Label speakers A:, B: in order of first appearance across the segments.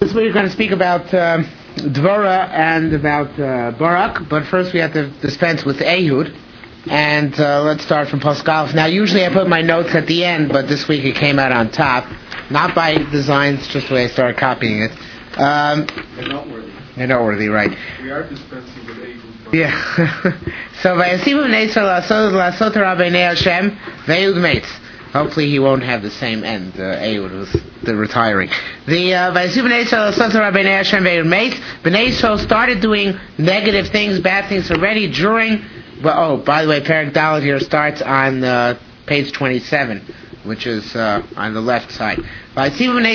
A: This week we're going to speak about Dvorah and about Barak, but first we have to dispense with Ehud. And let's start from Pasuk Aleph. Now, usually I put my notes at the end, but this week it came out on top. Not by design, it's just the way I started copying it.
B: They're noteworthy.
A: They're noteworthy, right.
B: We are dispensing with Ehud.
A: Yeah. So, Vayasivu b'nei Yisrael la'asot hara b'nei Hashem, ve'Ehud meitz. Hopefully he won't have the same end. Ehud was the retiring. The Vayasivu b'nei Yisrael la'asot hara b'nei Hashem, ve'Ehud meitz. B'nei Yisrael started doing negative things, bad things already during... Well, by the way, Perek Dalet here starts on page 27, which is on the left side. B'nei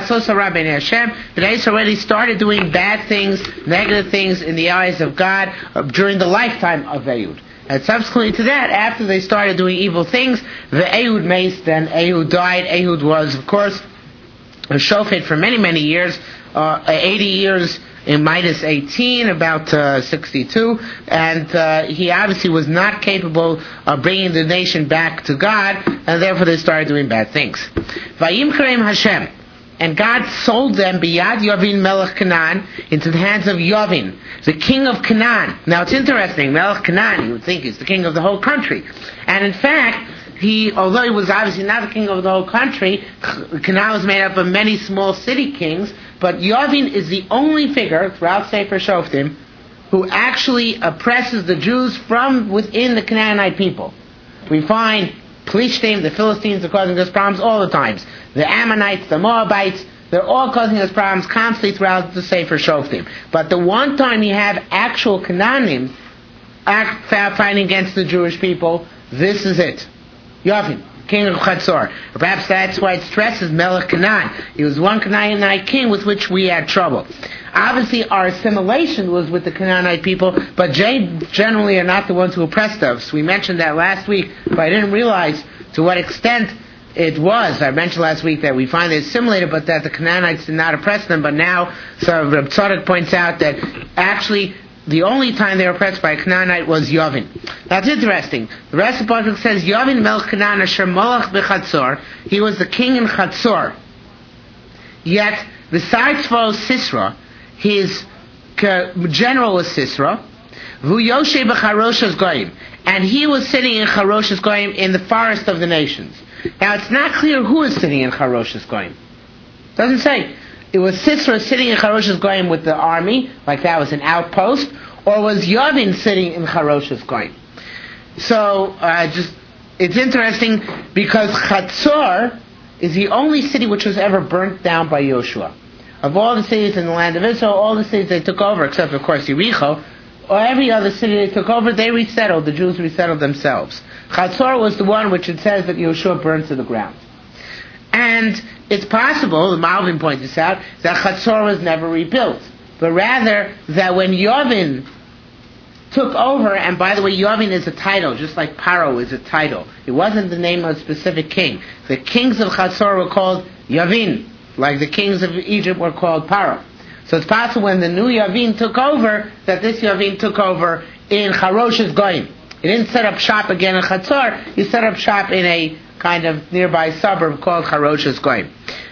A: Yisrael already started doing bad things, negative things in the eyes of God during the lifetime of Ehud. And subsequently to that, after they started doing evil things, the Ehud maced, then Ehud died. Ehud was, of course, a shofet for many, many years, 80 years in minus 18, about 62, and he obviously was not capable of bringing the nation back to God, and therefore they started doing bad things. Vayimkerem Hashem, and God sold them biyad Yavin Melech Canaan into the hands of Yavin, the king of Canaan. Now it's interesting, Melech Canaan, you would think he's the king of the whole country, and in fact, although he was obviously not the king of the whole country, Canaan was made up of many small city kings, but Yavin is the only figure throughout Sefer Shoftim who actually oppresses the Jews from within the Canaanite people. We find Plishtim, the Philistines, are causing us problems all the times. The Ammonites, the Moabites, they're all causing us problems constantly throughout the Sefer Shoftim. But the one time you have actual Canaanim fighting against the Jewish people, this is it. Yavin, king of Chatzor. Perhaps that's why it stresses Melech Canaan. He was one Canaanite king with which we had trouble. Obviously, our assimilation was with the Canaanite people, but generally are not the ones who oppressed us. We mentioned that last week, but I didn't realize to what extent it was. I mentioned last week that we finally assimilated, but that the Canaanites did not oppress them. But now, so Reb Tzadok points out that actually the only time they were oppressed by a Canaanite was Yavin. That's interesting. The rest of the Pasuk says, Yavin Melech Canaan asher molach b'Chatzor. He was the king in Chatzor. Yet, besides Sisra, his general was Sisra, Vu Yoshe b'Charoshas Goyim. And he was sitting in Charoshas Goyim in the forest of the nations. Now, it's not clear who is sitting in Charoshas Goyim. Doesn't say. It was Sisra sitting in Charoshas Goyim with the army, like that was an outpost, or was Yavin sitting in Charoshas Goyim? So, it's interesting because Chatzor is the only city which was ever burnt down by Yoshua. Of all the cities in the land of Israel, all the cities they took over, except of course Yericho, or every other city they took over, they resettled. The Jews resettled themselves. Chatzor was the one which it says that Yoshua burned to the ground. And it's possible, the Malvin points this out, that Chatzor was never rebuilt. But rather, that when Yavin took over, and by the way, Yavin is a title, just like Paro is a title. It wasn't the name of a specific king. The kings of Chatzor were called Yavin, like the kings of Egypt were called Paro. So it's possible when the new Yavin took over, that this Yavin took over in Charoshas Goyim. He didn't set up shop again in Chatzor, he set up shop in a kind of nearby suburb called Charoshas Goyim.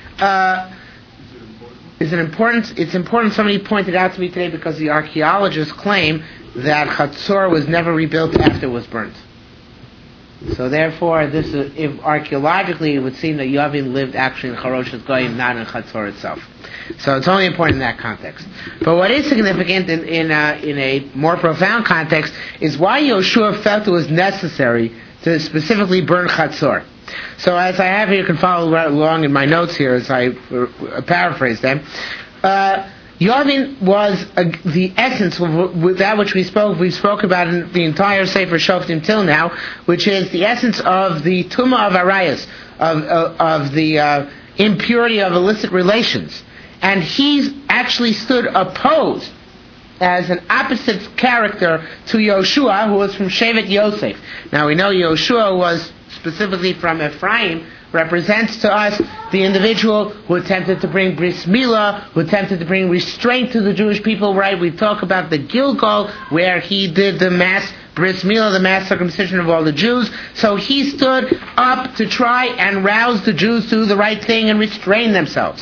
A: Is it important? It's important. Somebody pointed out to me today because the archaeologists claim that Chatzor was never rebuilt after it was burnt. So therefore, if archaeologically, it would seem that Yavin lived actually in Charoshas Goyim, not in Chatzor itself. So it's only important in that context. But what is significant in a more profound context is why Yoshua felt it was necessary to specifically burn Chatzor. So as I have here, you can follow right along in my notes here as I paraphrase them. Yavin was the essence of that which we spoke about in the entire Sefer Shoftim till now, which is the essence of the Tumah of Arayas, of the impurity of illicit relations. And he actually stood opposed as an opposite character to Yoshua, who was from Shevet Yosef. Now we know Yoshua was specifically from Ephraim, represents to us the individual who attempted to bring bris milah, who attempted to bring restraint to the Jewish people, right? We talk about the Gilgal, where he did the mass bris milah, the mass circumcision of all the Jews. So he stood up to try and rouse the Jews to do the right thing and restrain themselves.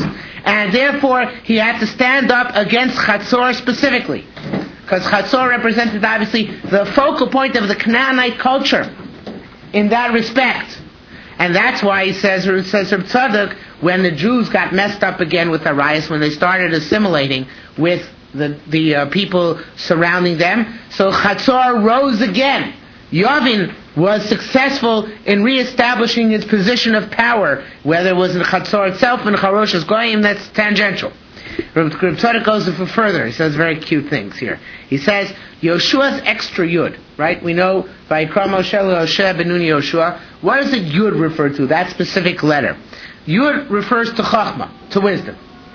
A: And therefore, he had to stand up against Chatzor specifically. Because Chatzor represented, obviously, the focal point of the Canaanite culture in that respect. And that's why he says Reb Tzadok, when the Jews got messed up again with Arias, when they started assimilating with the people surrounding them, so Chatzor rose again. Yavin was successful in reestablishing his position of power, whether it was in Chatzor itself and Charosh's Goyim, that's tangential. Reb Tzadok goes a little further. He says very cute things here. He says, Yoshua's extra Yud, right? We know, Vayikra Moshe Hoshea Benuni Yoshua. What does the Yud refer to, that specific letter? Yud refers to Chachma, to wisdom.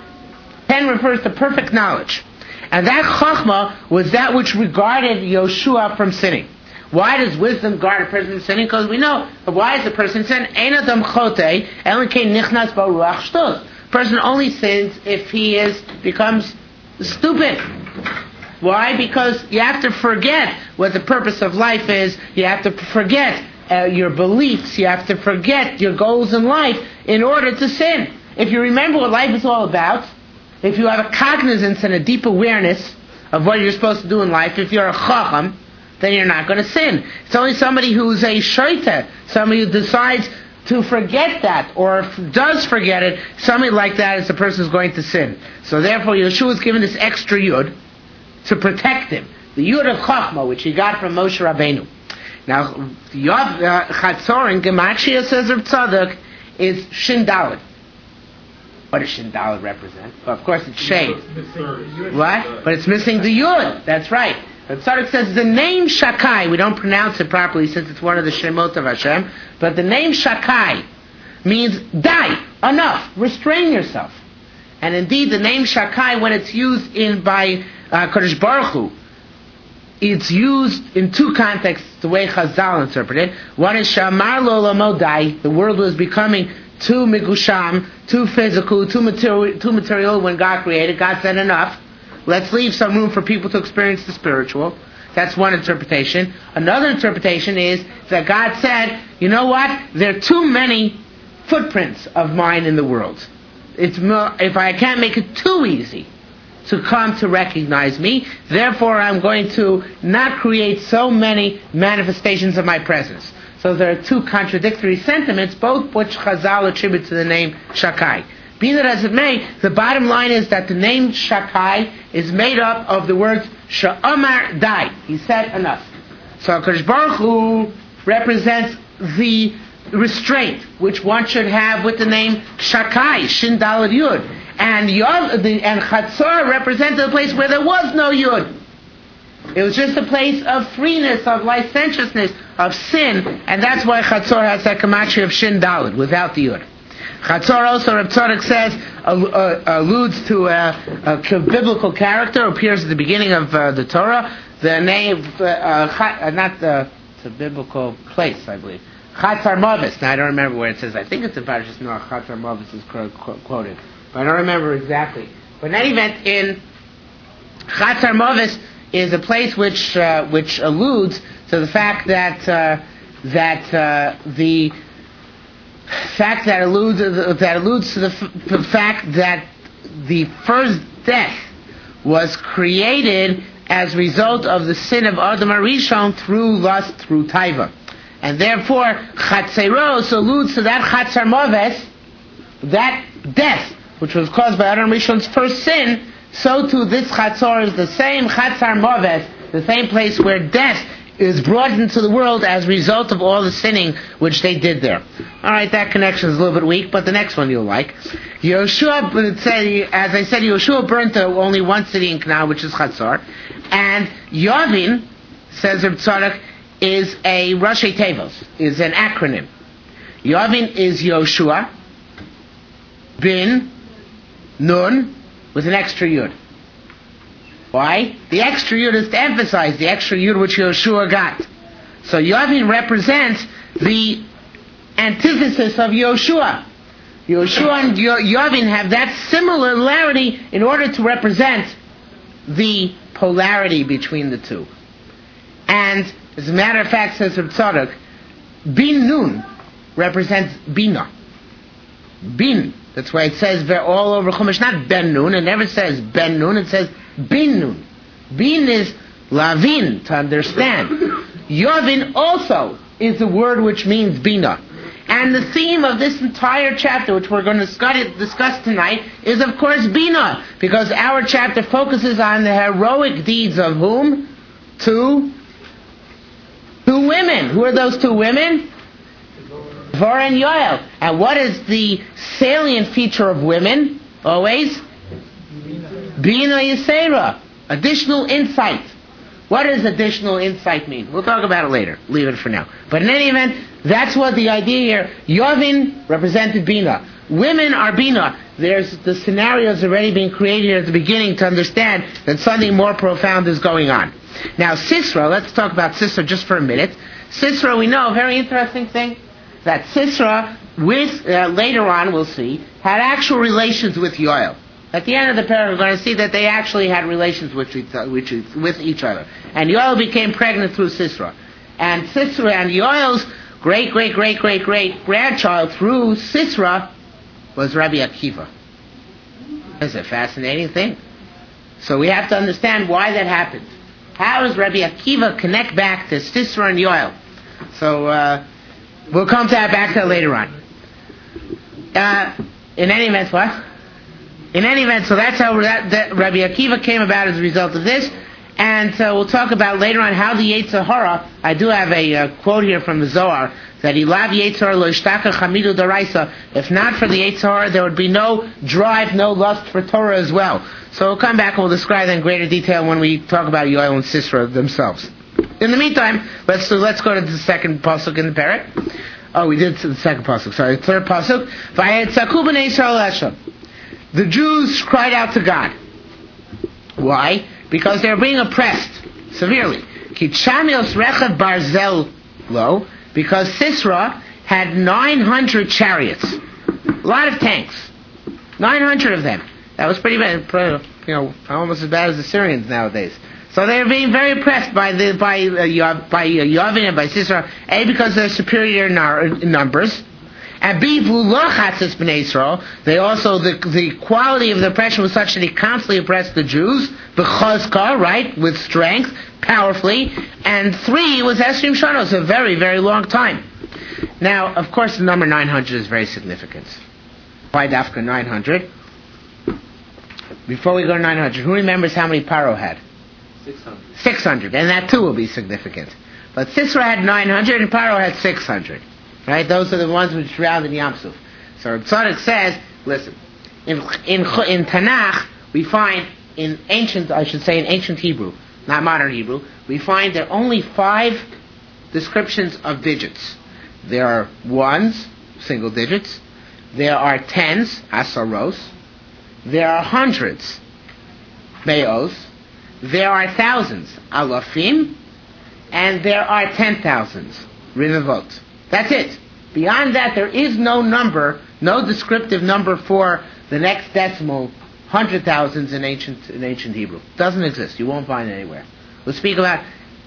A: Pen refers to perfect knowledge. And that Chachma was that which regarded Yoshua from sinning. Why does wisdom guard a person from sinning? Because we know, why is a person sin? Ein adam chotei, ela kein nichnas ba ruach shtus. Person only sins if he becomes stupid. Why? Because you have to forget what the purpose of life is. You have to forget your beliefs. You have to forget your goals in life in order to sin. If you remember what life is all about, if you have a cognizance and a deep awareness of what you're supposed to do in life, if you're a chacham, then you're not going to sin. It's only somebody who's a shaita, somebody who decides to forget that, or does forget it, somebody like that is the person who's going to sin. So therefore, Yeshua is given this extra yud to protect him. The yud of Chachma, which he got from Moshe Rabbeinu. Now, Chatzor in Gematria, says Reb Tzadok, is Shin Daled. What does Shin Daled represent? Well, of course, it's shade. What? But it's missing the yud. That's right. But Tzadok says the name Shakai, we don't pronounce it properly since it's one of the Shemot of Hashem, but the name Shakai means die, enough, restrain yourself. And indeed the name Shakai, when it's used by Kodesh Baruch Hu, it's used in two contexts, the way Chazal interpret it. One is Shamar Lo Lamo Dai, the world was becoming too migusham, too physical, too material when God created. God said enough. Let's leave some room for people to experience the spiritual. That's one interpretation. Another interpretation is that God said, you know what? There are too many footprints of mine in the world. If I can't make it too easy to come to recognize me, therefore I'm going to not create so many manifestations of my presence. So there are two contradictory sentiments, both which Chazal attribute to the name Shakai. Be that as it may, the bottom line is that the name Shakai is made up of the words Sha'amar Dai. He said enough. So HaKadosh Baruch Hu represents the restraint which one should have with the name Shakai, Shin Daled Yud. And Chatzor represented a place where there was no Yud. It was just a place of freeness, of licentiousness, of sin, and that's why Chatzor has that gematria of Shin Daled, without the Yud. Chatzor also, Reb Tzadok says, alludes to a biblical character, appears at the beginning of the Torah. The name, it's a biblical place, I believe. Chatzar Mavis. Now I don't remember where it says. I think it's in Parashas Noach. Chatzar Mavis is quoted, but I don't remember exactly. But in any event, in Chatzar Mavis is a place which alludes to the fact that alludes to the fact that the first death was created as a result of the sin of Adam HaRishon through lust, through taiva. And therefore, Chatzeros alludes to that Chatzar Maves, that death, which was caused by Adam HaRishon's first sin, so too this Chatzor is the same Chatzar Maves, the same place where death is brought into the world as a result of all the sinning which they did there. Alright, that connection is a little bit weak, but the next one you'll like. Yoshua, as I said, Yoshua burned to only one city in Canaan, which is Chatzor. And Yavin, says Reb Tzadok, is a Rashi Tevos, is an acronym. Yavin is Yoshua, Bin, Nun, with an extra Yud. Why? The extra Yud is to emphasize the extra Yud which Yoshua got. So Yavin represents the antithesis of Yoshua. Yoshua and Yavin have that similarity in order to represent the polarity between the two. And as a matter of fact, says Reb Tzadok, Bin Nun represents Bina. Bin. That's why it says all over Chumash, not Ben Nun. It never says Ben Nun. It says Bin Nun. Bin is lavin, to understand. Yovin also is a word which means bina. And the theme of this entire chapter, which we're going to discuss tonight, is of course bina, because our chapter focuses on the heroic deeds of whom? Two women. Who are those two women? Dvorah and Yoel. And what is the salient feature of women? Always? Bina Yisera. Additional insight. What does additional insight mean? We'll talk about it later. Leave it for now. But in any event, that's what the idea here. Yovin represented Bina. Women are Bina. There's the scenarios already being created at the beginning to understand that something more profound is going on. Now Sisra, let's talk about Sisra just for a minute. Sisra, we know a very interesting thing. That Sisra, later on we'll see, had actual relations with Yoel. At the end of the paragraph, we're going to see that they actually had relations with each other. And Yoel became pregnant through Sisra. And Sisra and Yoel's great-great-great-great-great-grandchild through Sisra was Rabbi Akiva. That's a fascinating thing. So we have to understand why that happened. How does Rabbi Akiva connect back to Sisra and Yoel? So we'll come to that back to that later on. In any event, what? In any event, so that's how that Rabbi Akiva came about as a result of this. And so we'll talk about later on how the Yetzer Hara, I do have a quote here from the Zohar, that Ilav Yetzer Hara lo ishtaka chamidu daraisa. If not for the Yetzer Hara, there would be no drive, no lust for Torah as well. So we'll come back and we'll describe that in greater detail when we talk about Yoel and Sisra themselves. In the meantime, let's go to the second pasuk in the parak. Oh, we did the second pasuk. Sorry, third pasuk. Vayetzaku b'nei Yisrael Hashem. The Jews cried out to God. Why? Because they were being oppressed severely. Kichamios rechav barzel lo, because Sisra had 900 chariots, a lot of tanks, 900 of them. That was pretty bad, almost as bad as the Syrians nowadays. So they were being very oppressed by Yavin and by Sisra, A, because they're superior in numbers, and B, they also, the quality of the oppression was such that he constantly oppressed the Jews, b'chazka, right, with strength, powerfully, and 3 was Esrim Shanos, a very, very long time. Now, of course, the number 900 is very significant. Why Dafka 900? Before we go to 900, who remembers how many Paro had? 600, and that too will be significant. But Sisra had 900 and Paro had 600. Right? Those are the ones which surrounded Yam Suf. So Tzadok says, listen, in Tanakh, we find in ancient Hebrew, not modern Hebrew, we find there are only 5 descriptions of digits. There are ones, single digits. There are tens, asaros. There are hundreds, meos. There are thousands, alafim. And there are 10,000s, rivavot. That's it. Beyond that, there is no number, no descriptive number for the next decimal, 100,000s in ancient Hebrew. Doesn't exist. You won't find it anywhere. We'll speak about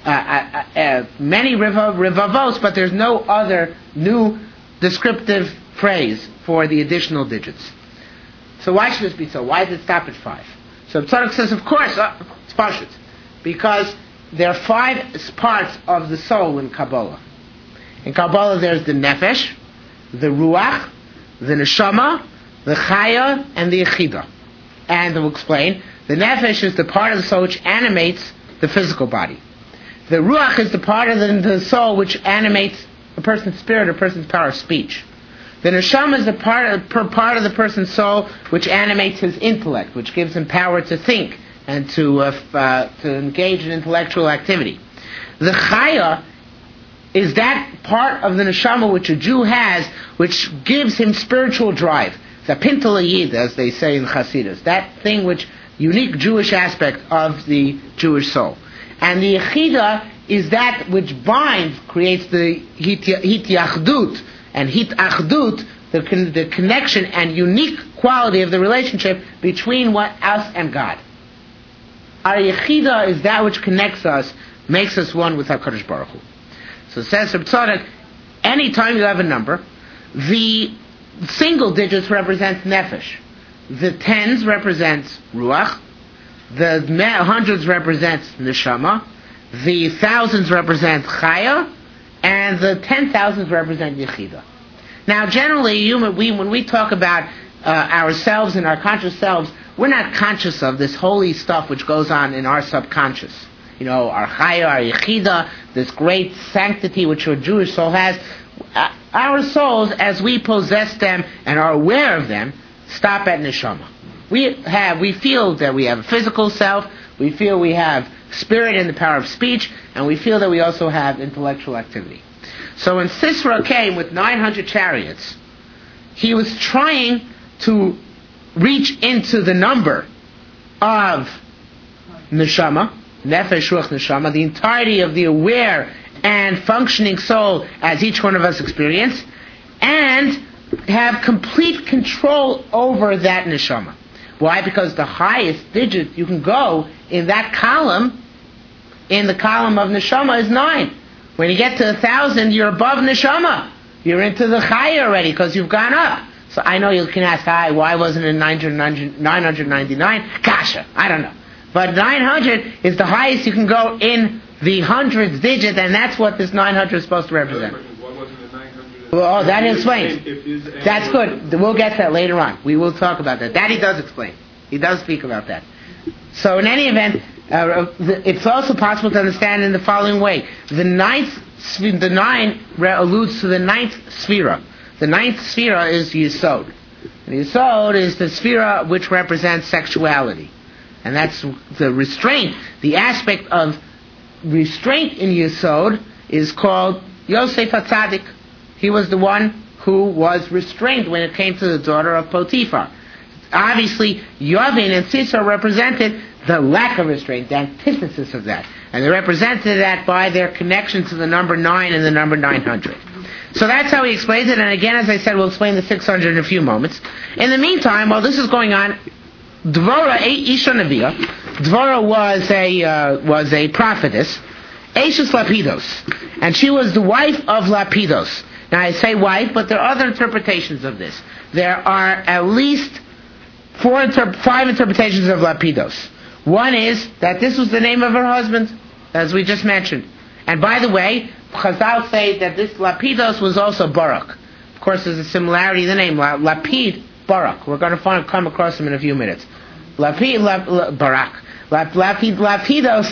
A: many rivavos, but there's no other new descriptive phrase for the additional digits. So why should this be so? Why does it stop at 5? So Tzadok says, of course, it's pashut, because there are 5 parts of the soul in Kabbalah. In Kabbalah, there's the nefesh, the ruach, the neshama, the chaya, and the yechida. And we'll explain. The nefesh is the part of the soul which animates the physical body. The ruach is the part of the soul which animates a person's spirit, a person's power of speech. The neshama is the part of the person's soul which animates his intellect, which gives him power to think and to engage in intellectual activity. The chaya is that part of the neshama which a Jew has, which gives him spiritual drive. The pintel yid, as they say in Hasidus, that thing which, unique Jewish aspect of the Jewish soul. And the yechida is that which binds, creates the hityachdut, and hitachdut, the connection and unique quality of the relationship between us and God. Our yechida is that which connects us, makes us one with HaKadosh Baruch Hu. So it says Reb Tzadok, any time you have a number, the single digits represents nefesh. The tens represents ruach. The hundreds represents neshama. The thousands represent chaya. And the 10,000s represent yechida. Now, generally, when we talk about ourselves and our conscious selves, we're not conscious of this holy stuff which goes on in our subconscious. Our chaya, our yechida, this great sanctity which your Jewish soul has. Our souls, as we possess them and are aware of them, stop at neshama. We feel that we have a physical self, we feel we have spirit and the power of speech, and we feel that we also have intellectual activity. So when Sisera came with 900 chariots, he was trying to reach into the number of neshama, nefesh, ruach, neshama, the entirety of the aware and functioning soul as each one of us experience, and have complete control over that neshama. Why? Because the highest digit you can go in that column, in the column of neshama, is 9. When you get to 1,000, you're above neshama. You're into the chaya already because you've gone up. So I know you can ask, why wasn't it 999? Kasha, I don't know. But 900 is the highest you can go in the hundreds digit, and that's what this 900 is supposed to represent.
B: What wasn't it 900?
A: Well, that explains. That's good. We'll get to that later on. We will talk about that. That he does explain. He does speak about that. So in any event, it's also possible to understand in the following way. The 9 alludes to the 9th sphera. The 9th sphera is Yesod. And Yesod is the sphera which represents sexuality. And that's the restraint. The aspect of restraint in Yesod is called Yosef HaTzadik. He was the one who was restrained when it came to the daughter of Potiphar. Obviously, Yavin and Sisera represented the lack of restraint, the antithesis of that. And they represented that by their connection to the number 9 and the number 900. So that's how he explains it, and again, as I said, we'll explain the 600 in a few moments. In the meantime, while this is going on, Dvorah Isha Neviah, Dvorah was a prophetess, Eishes Lapidos, and she was the wife of Lapidos. Now I say wife, but there are other interpretations of this. There are at least 5 interpretations of Lapidos. One is that this was the name of her husband, as we just mentioned. And by the way, Chazal say that this Lapidos was also Barak. Of course, there's a similarity in the name, Lapid, Barak. We're going to come across him in a few minutes. Barak. Lapidos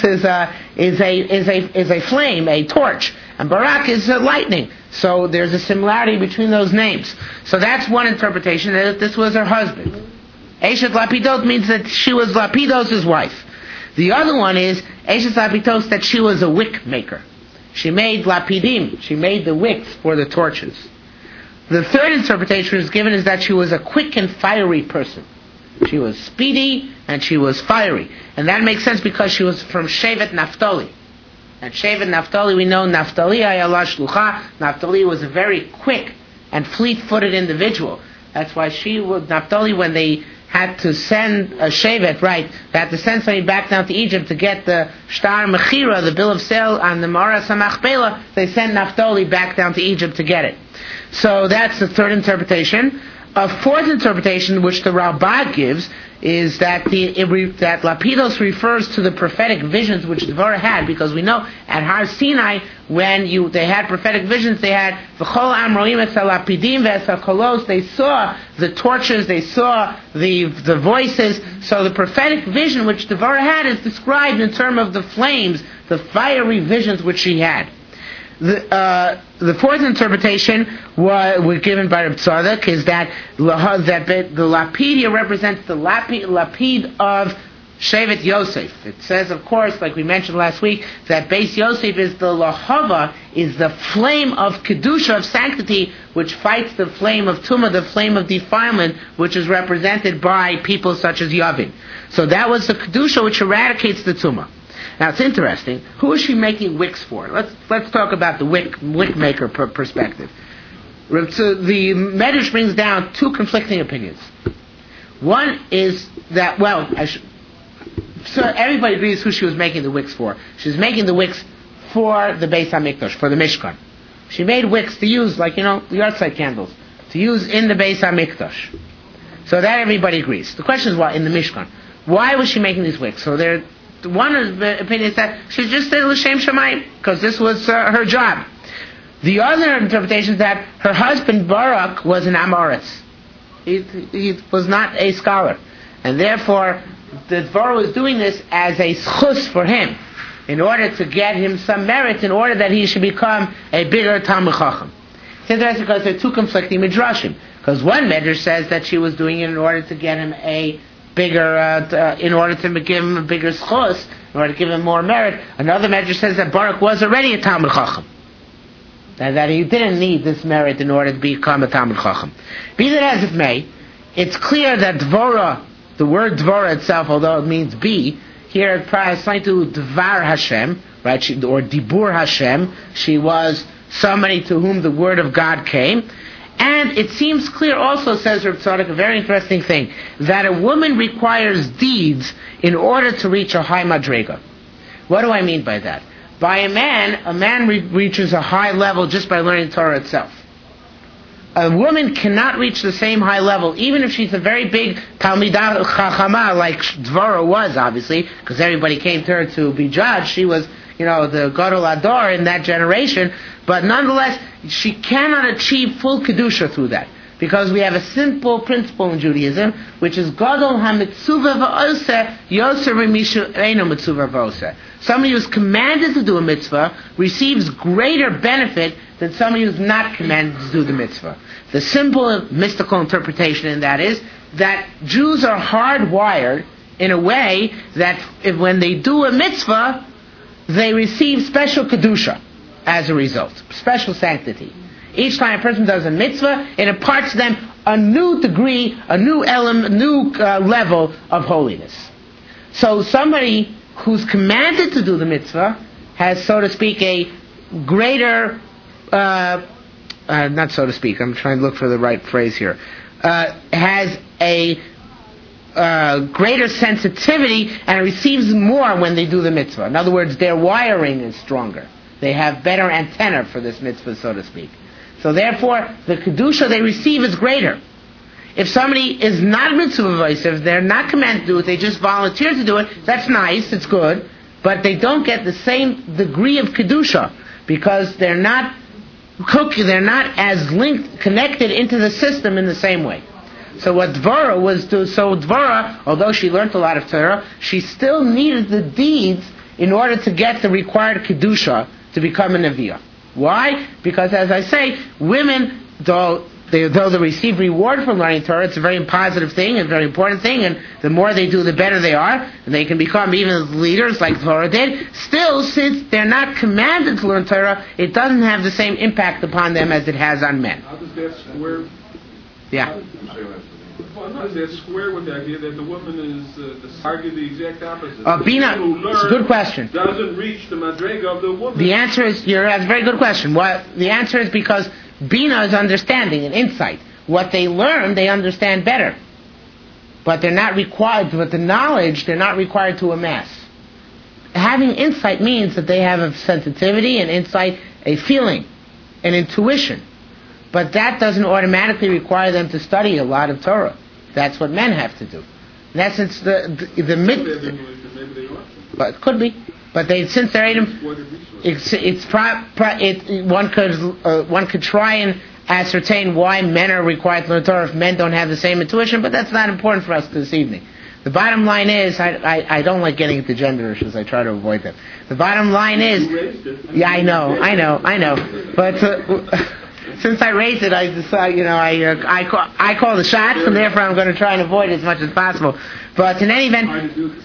A: is a flame, a torch, and Barak is lightning. So there's a similarity between those names. So that's one interpretation, that this was her husband. Eshet Lapidot means that she was Lapidos' wife. The other one is Eshet Lapidos, that she was a wick maker. She made Lapidim. She made the wicks for the torches. The third interpretation is given is that she was a quick and fiery person. She was speedy and she was fiery. And that makes sense because she was from Shevet Naphtali. And Shevet Naphtali, we know Naphtali Ayala Shlucha. Naphtali was a very quick and fleet-footed individual. That's why Naphtali, when they had to send a Shevet, they had to send somebody back down to Egypt to get the Shtar Mechira, the bill of sale on the Mara Samachpela, they sent Naphtali back down to Egypt to get it. So that's the third interpretation. A fourth interpretation, which the Ralbag gives, is that that Lapidos refers to the prophetic visions which Dvorah had, because we know at Har Sinai, when they had prophetic visions, they had V'chol Amroim es Lapidim ve'es HaKolos, they saw the torches, they saw the voices. So the prophetic vision which Dvorah had is described in terms of the flames, the fiery visions which she had. The fourth interpretation was given by Reb Tzadok is that the Lapid here represents the Lapid of Shevet Yosef. It says, of course, like we mentioned last week, that Beis Yosef is the Lahava, is the flame of Kedusha, of sanctity, which fights the flame of Tumah, the flame of defilement, which is represented by people such as Yavin. So that was the Kedusha which eradicates the Tumah. Now it's interesting. Who is she making wicks for? Let's talk about the wick maker perspective. So the Medrash brings down 2 conflicting opinions. One is that so everybody agrees who she was making the wicks for. She was making the wicks for the Beis Hamikdash, for the Mishkan. She made wicks to use, the yahrzeit candles. to use in the Beis HaMikdash. So that everybody agrees. The question is, in the Mishkan? Why was she making these wicks? So one opinion is that she just did L'Shem Shamayim, because this was her job. The other interpretation is that her husband Barak was an Amoritz. He was not a scholar. And therefore, the Dvorah was doing this as a schus for him, in order to get him some merit, in order that he should become a bigger Talmid Chacham. It's interesting because there are two conflicting midrashim. Because one medrash says that she was doing it in order to get him a bigger, in order to give him a bigger schus, in order to give him more merit. Another medrash says that Barak was already a Talmid Chacham, and that he didn't need this merit in order to become a Talmid Chacham. Be that as it may, it's clear that Dvorah, the word Dvorah itself, although it means be, here it is trying to Dvar Hashem, right? Or Dibur Hashem. She was somebody to whom the word of God came. And it seems clear also, says Reb Tzadok, a very interesting thing, that a woman requires deeds in order to reach a high madrega. What do I mean by that? By a man reaches a high level just by learning Torah itself. A woman cannot reach the same high level, even if she's a very big Talmidah Chachama, like Dvorah was, obviously, because everybody came to her to be judged. She was, the Gadol Ador in that generation, but nonetheless, she cannot achieve full Kedusha through that. Because we have a simple principle in Judaism, which is Gadol HaMitzuvah V'oseh Yoser V'mishu Eino Mitzuvah V'oseh. Somebody who's commanded to do a mitzvah receives greater benefit than somebody who's not commanded to do the mitzvah. The simple mystical interpretation in that is that Jews are hardwired in a way that when they do a mitzvah, they receive special Kedusha as a result, special sanctity. Each time a person does a mitzvah, it imparts to them a new degree, a new element, a new level of holiness. So somebody who's commanded to do the mitzvah has, so to speak, a greater, not so to speak, I'm trying to look for the right phrase here, has a greater sensitivity and receives more when they do the mitzvah. In other words, their wiring is stronger. They have better antenna for this mitzvah, so to speak. So therefore, the Kedusha they receive is greater. If somebody is not mitzvah, if they're not commanded to do it, they just volunteer to do it, that's nice, it's good, but they don't get the same degree of Kedusha, because they're not as connected into the system in the same way. So what Dvorah was doing, Dvorah, although she learned a lot of Torah, she still needed the deeds in order to get the required Kedusha to become a Neviah. Why? Because, as I say, women, though they receive reward for learning Torah, it's a very positive thing, a very important thing, and the more they do, the better they are, and they can become even leaders like Torah did. Still, since they're not commanded to learn Torah, it doesn't have the same impact upon them as it has on men.
B: How does that square?
A: Yeah.
B: How does that square with the idea that the woman is argue the exact opposite?
A: Bina, it's a good question.
B: Doesn't reach the madrega of the woman.
A: The answer is, that's a very good question. The answer is because Bina is understanding and insight. What they learn, they understand better. But they're not required, with the knowledge, they're not required to amass. Having insight means that they have a sensitivity, an insight, a feeling, an intuition. But that doesn't automatically require them to study a lot of Torah. That's what men have to do. In essence, the but it could be. But since they're Edom, one could try and ascertain why men are required to learn Torah if men don't have the same intuition. But that's not important for us this evening. The bottom line is, I don't like getting into gender issues. I try to avoid them. The bottom line is, yeah, I know. But since I raised it, I decide, I call the shots, and therefore I'm going to try and avoid it as much as possible. But in any event,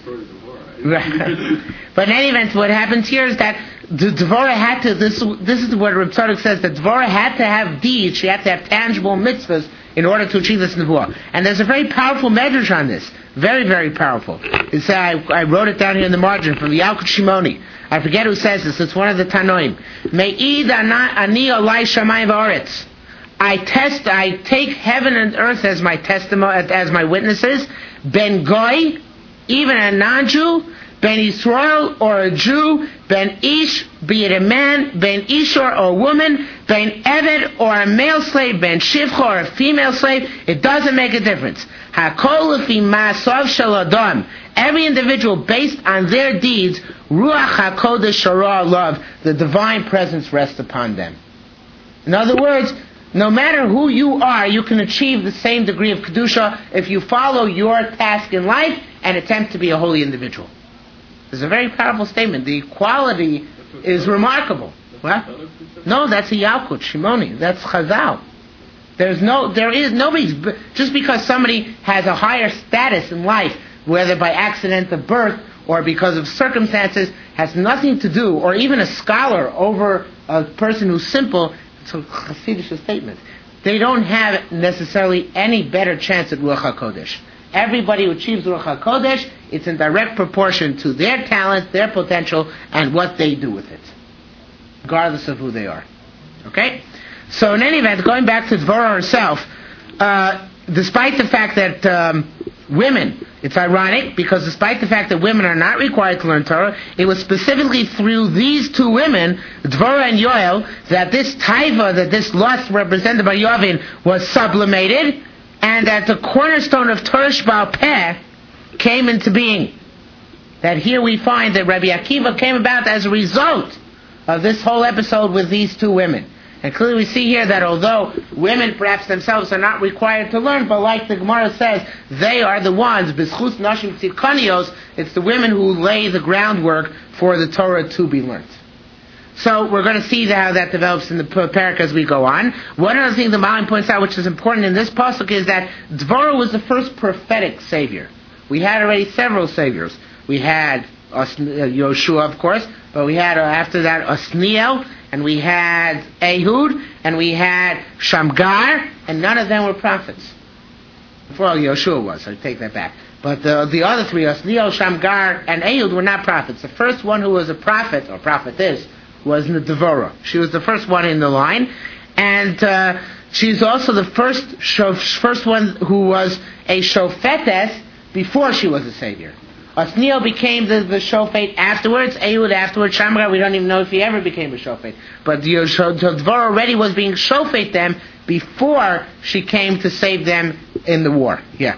A: what happens here is that Dvorah had to. This is what Reb Tzadok says, that Dvorah had to have deeds. She had to have tangible mitzvahs in order to achieve this nevuah. And there's a very powerful medrash on this. Very, very powerful. I wrote it down here in the margin from the Yalkut Shimoni. I forget who says this. It's one of the Tanoim. Me'id ani olai shamayim v'aretz. I take heaven and earth as my testimony, as my witnesses. Ben goy, even a non-Jew, Ben Israel or a Jew, Ben Ish, be it a man, Ben Ishor or a woman, Ben Eved or a male slave, Ben Shivcha or a female slave, it doesn't make a difference. Hakol lefi ma'asav shel adam. Every individual, based on their deeds, Ruach HaKodesh Shara love, the divine presence rests upon them. In other words, no matter who you are, you can achieve the same degree of Kedusha if you follow your task in life and attempt to be a holy individual. It's a very powerful statement. The equality is remarkable. What? No, that's a Yalkut, Shimoni. That's Chazal. Nobody's, just because somebody has a higher status in life, whether by accident of birth or because of circumstances, has nothing to do, or even a scholar over a person who's simple. It's a Hasidic statement. They don't have necessarily any better chance at Ruach HaKodesh. Everybody who achieves Ruach HaKodesh, it's in direct proportion to their talent, their potential, and what they do with it, regardless of who they are. Okay? So in any event, going back to Dvorah herself, despite the fact that women, it's ironic, because despite the fact that women are not required to learn Torah, it was specifically through these two women, Dvorah and Yoel, that this taiva, that this lust represented by Yavin, was sublimated, and that the cornerstone of Torah Sheba'al Peh came into being. That here we find that Rabbi Akiva came about as a result of this whole episode with these two women. And clearly we see here that although women perhaps themselves are not required to learn, but like the Gemara says, they are the ones, b'schus nashim tzidkanios, it's the women who lay the groundwork for the Torah to be learned. So we're going to see how that develops in the parak as we go on. One other thing the Mahalim points out, which is important in this pasuk, is that Dvorah was the first prophetic savior. We had already several saviors. We had Yoshua, of course, but we had after that Osniel, and we had Ehud, and we had Shamgar, and none of them were prophets. Well, Yoshua was, I take that back. But the other three, Osniel, Shamgar, and Ehud, were not prophets. The first one who was a prophet, or prophetess, was Dvorah. She was the first one in the line, and she's also the first one who was a shofetes before she was a savior. Osniel became the shofet afterwards, Ehud afterwards, Shamgar, we don't even know if he ever became a shofet. But Dvorah already was being shofet them before she came to save them in the war. Yeah.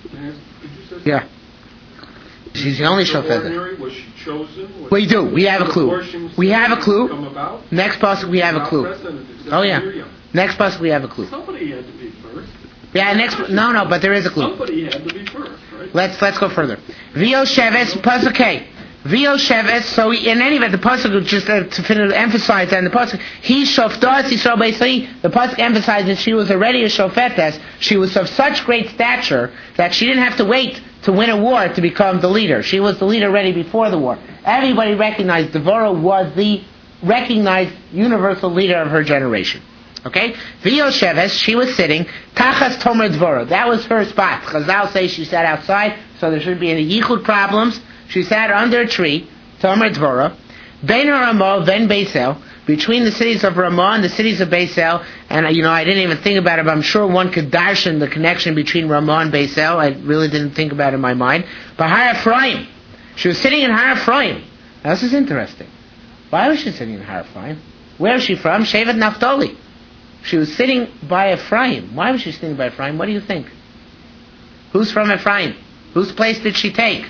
A: Yeah. She's the only shofet.
B: Was she chosen?
A: We do. We have a clue. We have a clue. Next pasuk we have a clue. Oh yeah. Next pasuk we have a clue.
B: Somebody had to be first.
A: Yeah. No. But there is a clue.
B: Somebody had to be first, right?
A: Let's go further. Vio Sheves pasuk K. Vio Sheves. So in any event, the pasuk just to emphasize that in the pasuk, he shoftas Yisrael Beisai. The pasuk emphasizes she was already a shofetes. She was of such great stature that she didn't have to wait to win a war to become the leader. She was the leader already before the war. Everybody recognized Dvorah was the recognized universal leader of her generation. Okay? V'yo Sheves, she was sitting, Tachas Tomer Dvorah. That was her spot. Chazal say she sat outside, so there shouldn't be any yichud problems. She sat under a tree, Tomer Dvorah, Bein Ramah, Ben Beisel, between the cities of Ramah and the cities of Beisel, and I didn't even think about it, but I'm sure one could darshan the connection between Ramah and Beisel. I really didn't think about it in my mind. But Har Ephraim, she was sitting in Har Ephraim. Now this is interesting. Why was she sitting in Har Ephraim? Where is she from? Shevet Naphtali. She was sitting by Ephraim. Why was she sitting by Ephraim? What do you think? Who's from Ephraim? Whose place did she take?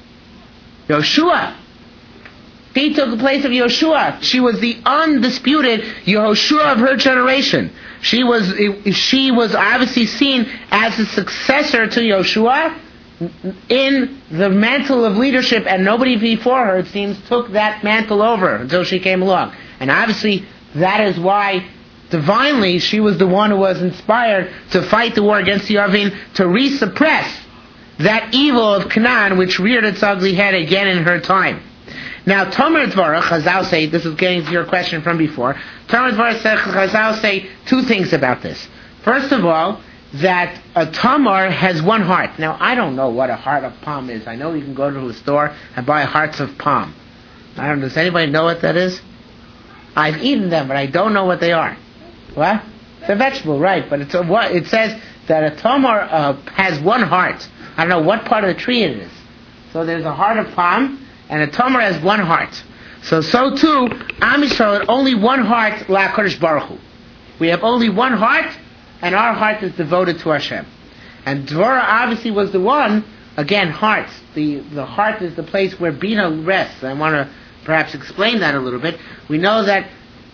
A: Yoshua. She took the place of Yoshua. She was the undisputed Yehoshua of her generation. She was obviously seen as the successor to Yoshua in the mantle of leadership, and nobody before her, it seems, took that mantle over until she came along. And obviously, that is why, divinely, she was the one who was inspired to fight the war against Yavin, to resuppress that evil of Canaan, which reared its ugly head again in her time. Now, Tomer Dvorah, Chazal say, this is getting to your question from before, Tomer Dvorah said, Chazal say two things about this. First of all, that a tamar has one heart. Now, I don't know what a heart of palm is. I know you can go to a store and buy hearts of palm. I don't know, does anybody know what that is? I've eaten them, but I don't know what they are. What? It's a vegetable, right, but it says that a tamar has one heart. I don't know what part of the tree it is. So there's a heart of palm, and a Tamar has one heart. So too, Am Yisrael had only one heart, LaHaKadosh Baruch Hu. We have only one heart, and our heart is devoted to Hashem. And Dvorah obviously was the one, again, hearts. The heart is the place where Bina rests. I want to perhaps explain that a little bit. We know that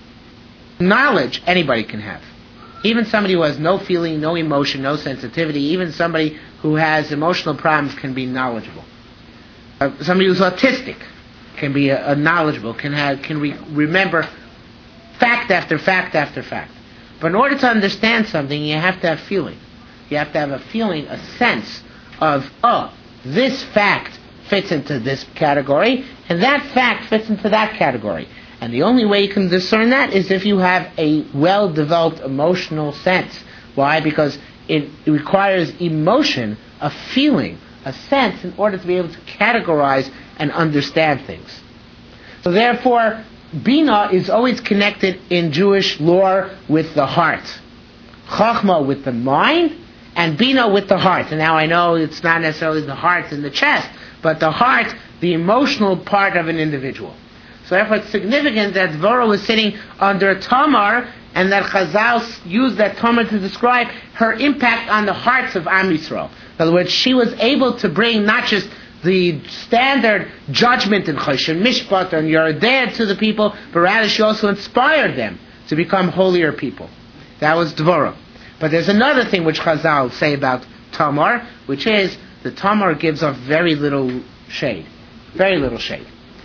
A: knowledge anybody can have. Even somebody who has no feeling, no emotion, no sensitivity, even somebody who has emotional problems can be knowledgeable. Somebody who's autistic can be knowledgeable, can remember fact after fact after fact. But in order to understand something, you have to have feeling. You have to have a feeling, a sense of, this fact fits into this category, and that fact fits into that category. And the only way you can discern that is if you have a well-developed emotional sense. Why? Because it requires emotion, a feeling, a sense, in order to be able to categorize and understand things. So therefore, Bina is always connected in Jewish lore with the heart. Chachma with the mind, and Bina with the heart. And now I know it's not necessarily the heart and the chest, but the heart, the emotional part of an individual. So therefore it's significant that Dvorah was sitting under Tamar, and that Chazal used that Tamar to describe her impact on the hearts of Am Yisrael. In other words, she was able to bring not just the standard judgment in Choshen Mishpat and Yerideh to the people, but rather she also inspired them to become holier people. That was Dvorah. But there's another thing which Chazal say about Tamar, which is the Tamar gives off very little shade. Very little shade.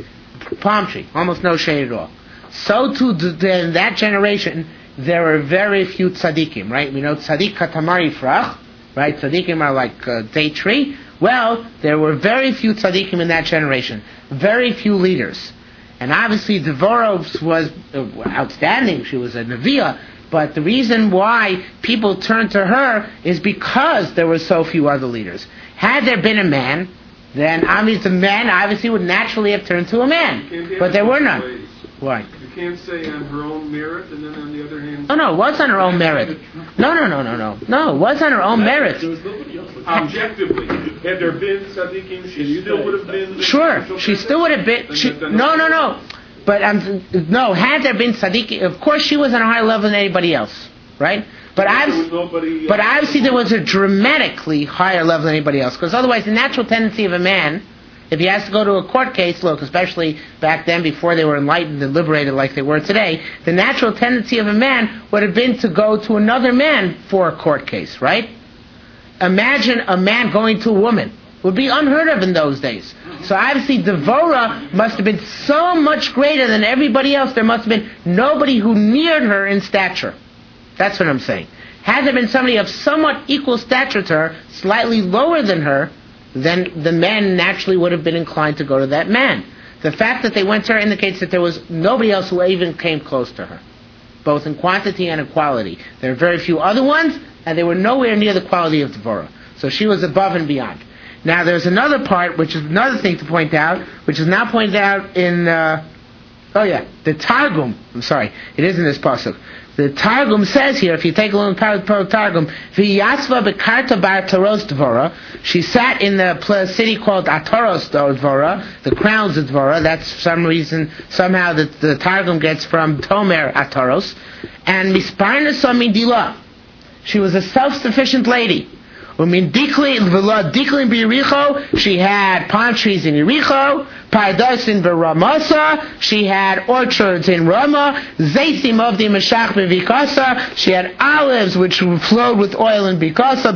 A: Palm tree, almost no shade at all. So too, in that generation, there were very few tzaddikim, right? We know tzaddik katamar yifrach, right? Tzaddikim are like a date tree. Well, there were very few tzaddikim in that generation. Very few leaders. And obviously, Dvorah was outstanding. She was a neviah. But the reason why people turned to her is because there were so few other leaders. Had there been a man, then obviously the man obviously would naturally have turned to a man. But there were none. Why?
B: You can't say on her own merit, and then on the other hand...
A: No, it was on her own merit. No, it was on her own merit.
B: Objectively, had there been tzaddikim, she still would have been...
A: Sure, she still would have been... No. But had there been tzaddikim, of course she was on a higher level than anybody else, right? But obviously there was a dramatically higher level than anybody else, because otherwise the natural tendency of a man, if he has to go to a court case, look, especially back then before they were enlightened and liberated like they were today, the natural tendency of a man would have been to go to another man for a court case, right? Imagine a man going to a woman. Would be unheard of in those days. So obviously Dvorah must have been so much greater than everybody else. There must have been nobody who neared her in stature. That's what I'm saying. Had there been somebody of somewhat equal stature to her, slightly lower than her, then the men naturally would have been inclined to go to that man. The fact that they went to her indicates that there was nobody else who even came close to her, both in quantity and in quality. There are very few other ones, and they were nowhere near the quality of Dvorah. So she was above and beyond. Now there's another part, which is another thing to point out, which is now pointed out in, the Targum. I'm sorry, it is in this pasuk. The Targum says here, if you take a look at the Targum, V'yasva bekarta bar Taros Dvorah, she sat in the city called Ataros Dvorah, the crowns of Dvorah. That's some reason, somehow the Targum gets from Tomer Ataros. And Misparna Samidila, she was a self-sufficient lady. She had palm trees in Yericho, Pardos in Ramasa, she had orchards in Ramah, Zaysim of the Meshach Bevikasa, she had olives which flowed with oil in Bikasa,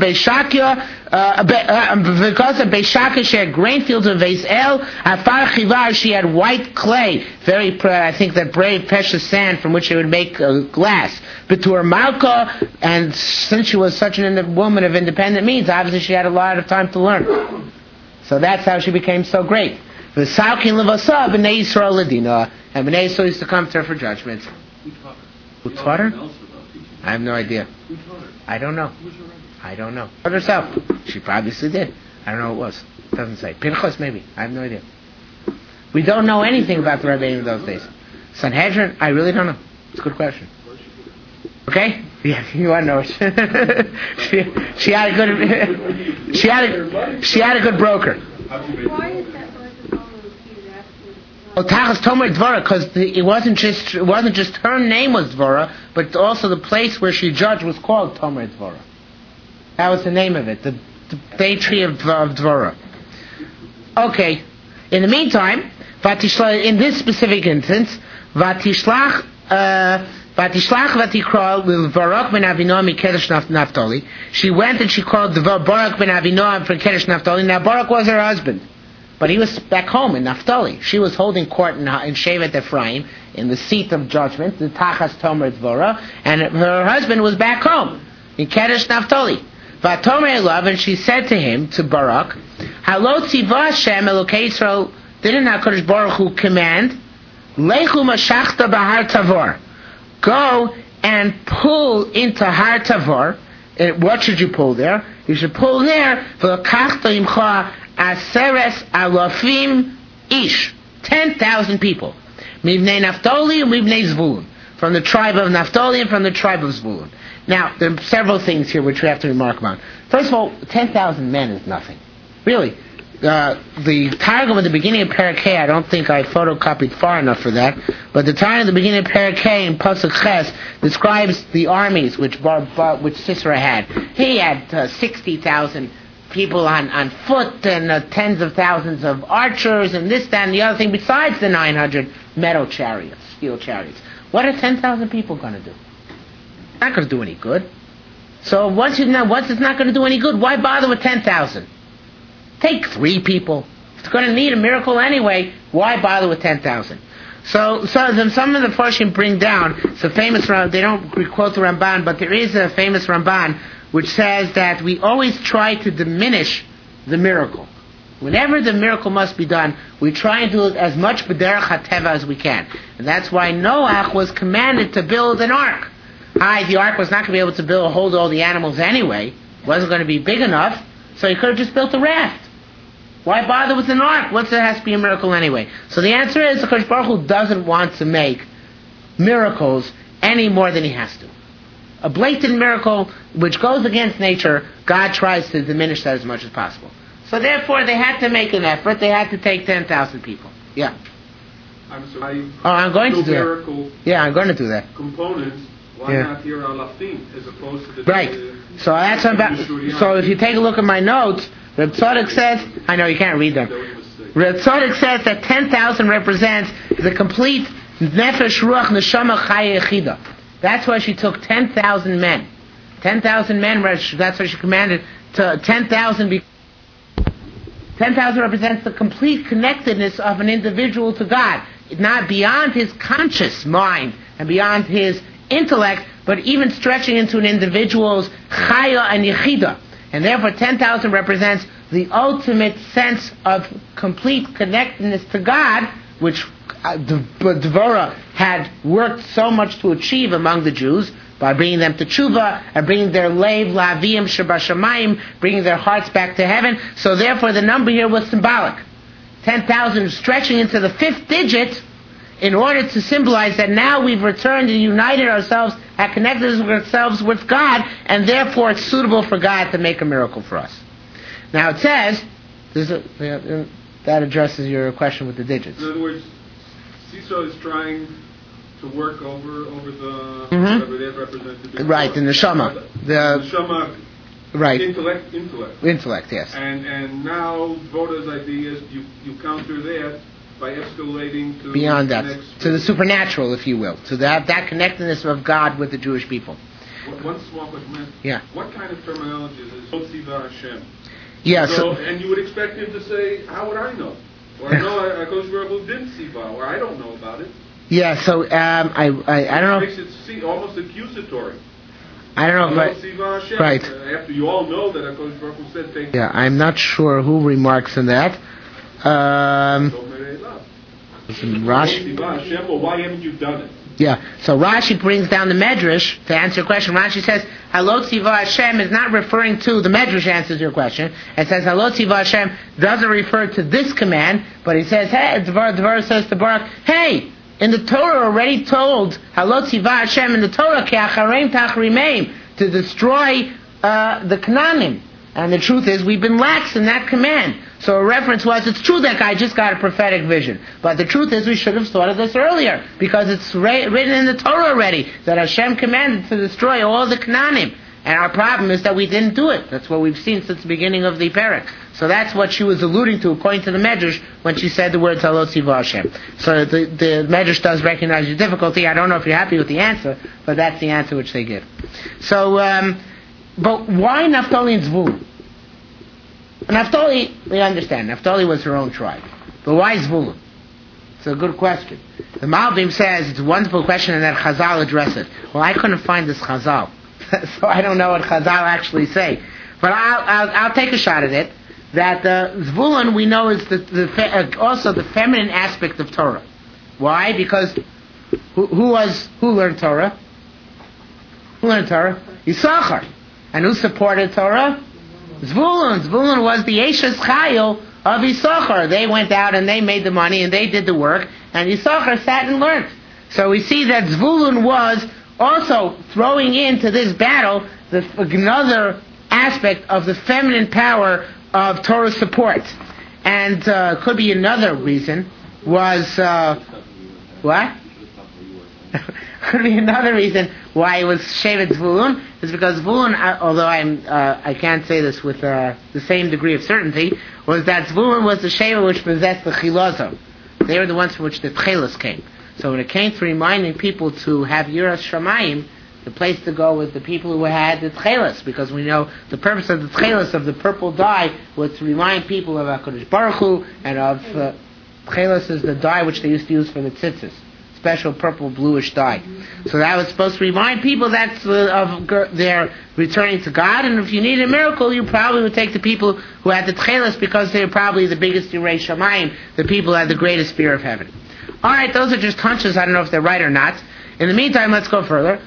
A: Beishakia, she had grain fields in Veis El, Afar Chivar, she had white clay, I think that brave precious sand from which they would make glass. Betur Malka, and since she was such a woman of independent means, obviously she had a lot of time to learn. So that's how she became so great. And Bnei Yisrael used to come to her for judgment. Who taught her? I have no idea. I don't know. Taught herself. She obviously did. I don't know who it was. It doesn't say. Pinchas maybe. I have no idea. We don't know anything about the Rebbeinu in those days. Sanhedrin, I really don't know. It's a good question. Okay? Yeah, you want to know it. she had a good broker.
C: Why is that
A: Tachas Tomer Dvora, because it wasn't just her name was Dvora, but also the place where she judged was called Tomer Dvora. That was the name of it, the date tree of Dvora. Okay. In the meantime, in this specific instance, Vatishlach Vatikra with Barak ben Avinoam Kedesh Naphtali. She went and she called Barak ben Avinoam for Kedesh Naphtali. Now Barak was her husband, but he was back home in Naphtali. She was holding court in Shevet Ephraim, in the seat of judgment, the Tachas Tomer Dvora, and her husband was back home in Kedesh Naphtali. Vatomer Elav, and she said to him, to Barak, Halo Tziva Hashem Elokei Yisrael, didn't HaKadosh Baruch Hu command, Lechu Mashachta Bahar Tavor, go and pull into Har Tavor. What should you pull there? You should pull there, V'lakachta Imcha Aseres Alafim Ish, 10,000 people. Mivnei Naphtali and Mivnei Zvulun, from the tribe of Naphtali and from the tribe of Zvulun. Now, there are several things here which we have to remark about. First of all, 10,000 men is nothing. Really. The Targum at the beginning of Perek Hey, I don't think I photocopied far enough for that, but the Targum at the beginning of Perek Hey in Pasuk Ches describes the armies which Sisera had. He had 60,000 people on foot and tens of thousands of archers and this, that, and the other thing, besides the 900 metal chariots, steel chariots. What are 10,000 people going to do? Not going to do any good. So once it's not going to do any good, why bother with 10,000? Take 3 people. If it's going to need a miracle anyway, why bother with 10,000? So then some of the Farshim bring down, it's a famous, they don't quote the Ramban, but there is a famous Ramban which says that we always try to diminish the miracle. Whenever the miracle must be done, we try and do it as much b'derech hateva as we can. And that's why Noach was commanded to build an ark. The ark was not going to be able to hold all the animals anyway. It wasn't going to be big enough, so he could have just built a raft. Why bother with an ark once there has to be a miracle anyway? So the answer is, the Kadosh Baruch Hu doesn't want to make miracles any more than he has to. A blatant miracle which goes against nature, God tries to diminish that as much as possible. So therefore, they had to make an effort. They had to take 10,000 people. Yeah. I'm going to do that. Yeah, I'm going to do that.
B: Components. Why not here alafim as opposed to the
A: right? So that's about. So if you take a look at my notes, Reb Tzadok says, I know you can't read them. Reb Tzadok says that 10,000 represents the complete nefesh ruach neshama chaya yechida. That's why she took 10,000 men. 10,000 men. That's why she commanded to 10,000. 10,000 represents the complete connectedness of an individual to God, not beyond his conscious mind and beyond his intellect, but even stretching into an individual's chaya and yechida. And therefore 10,000 represents the ultimate sense of complete connectedness to God, which Dvorah had worked so much to achieve among the Jews by bringing them to tshuva and bringing their leiv la'avim shebashamayim, bringing their hearts back to heaven. So therefore the number here was symbolic. 10,000 stretching into the 5th digit in order to symbolize that now we've returned and united ourselves, have connected ourselves with God, and therefore it's suitable for God to make a miracle for us. Now it says, that addresses your question with the digits.
B: In other words, Sisera is trying to work over the whatever they represent to be.
A: Right, the neshama.
B: The neshama.
A: Right.
B: Intellect,
A: yes.
B: And now Voda's idea is you counter that by escalating to
A: beyond that, to the supernatural, if you will, to that connectedness of God with the Jewish people.
B: One small question.
A: Yeah. What
B: kind of terminology is this? Tziva Hashem.
A: Yeah.
B: So, and you would expect him to say, "How would I know?" Or no, HaKadosh Baruch Hu didn't tziva, or I don't know about it.
A: Yeah. So I don't know.
B: It makes it almost accusatory.
A: I don't know,
B: but
A: right.
B: After you all know that HaKadosh Baruch Hu said, "Take."
A: Yeah, I'm not sure who remarks on that. Rashi.
B: Why haven't you done it?
A: Yeah, so Rashi brings down the Medrash to answer your question. Rashi says, Halot Tziva Hashem is not referring to, the Medrash answers your question. It says, Halot Tziva Hashem doesn't refer to this command, but he says, hey, the verse says to Barak, hey, in the Torah already told, Halot Tziva Hashem in the Torah, Ki Acharem Tachrimeim, to destroy the Canaanim. And the truth is, we've been lax in that command. So a reference was, it's true that guy just got a prophetic vision. But the truth is, we should have thought of this earlier. Because it's written in the Torah already, that Hashem commanded to destroy all the Canaanim. And our problem is that we didn't do it. That's what we've seen since the beginning of the parak. So that's what she was alluding to, according to the Medrash, when she said the words Halot Tziva Hashem. So the Medrash does recognize your difficulty. I don't know if you're happy with the answer, but that's the answer which they give. So, but why Naphtali and Zvulun? Naphtali, we understand. Naphtali was her own tribe. But why Zvulun? It's a good question. The Malbim says it's a wonderful question and that Chazal address it. Well, I couldn't find this Chazal. So I don't know what Chazal actually say. But I'll take a shot at it. That Zvulun, we know, is also the feminine aspect of Torah. Why? Because who learned Torah? Who learned Torah? Yisachar. And who supported Torah? Zvulun. Zvulun was the Eshes Chayil of Yisachar. They went out and they made the money and they did the work, and Yisachar sat and learned. So we see that Zvulun was also throwing into this battle another aspect of the feminine power of Torah support. And could be another reason was what? Could be another reason why it was Shevet Zvulun is because Zvulun, although I can't say this with the same degree of certainty, was that Zvulun was the Shevet which possessed the Chilazah. They were the ones from which the Tchelis came. So when it came to reminding people to have Yiras Shamayim, the place to go was the people who had the Tchelis, because we know the purpose of the Tchelis, of the purple dye, was to remind people of HaKadosh Baruch Hu, and of Tchelis is the dye which they used to use for the tzitzis. Special purple bluish dye. So that was supposed to remind people that of their returning to God, and if you need a miracle, you probably would take the people who had the Tchelis, because they're probably the biggest Yirei Shamayim, the people who had the greatest fear of heaven. Alright, those are just hunches, I don't know if they're right or not. In the meantime, let's go further.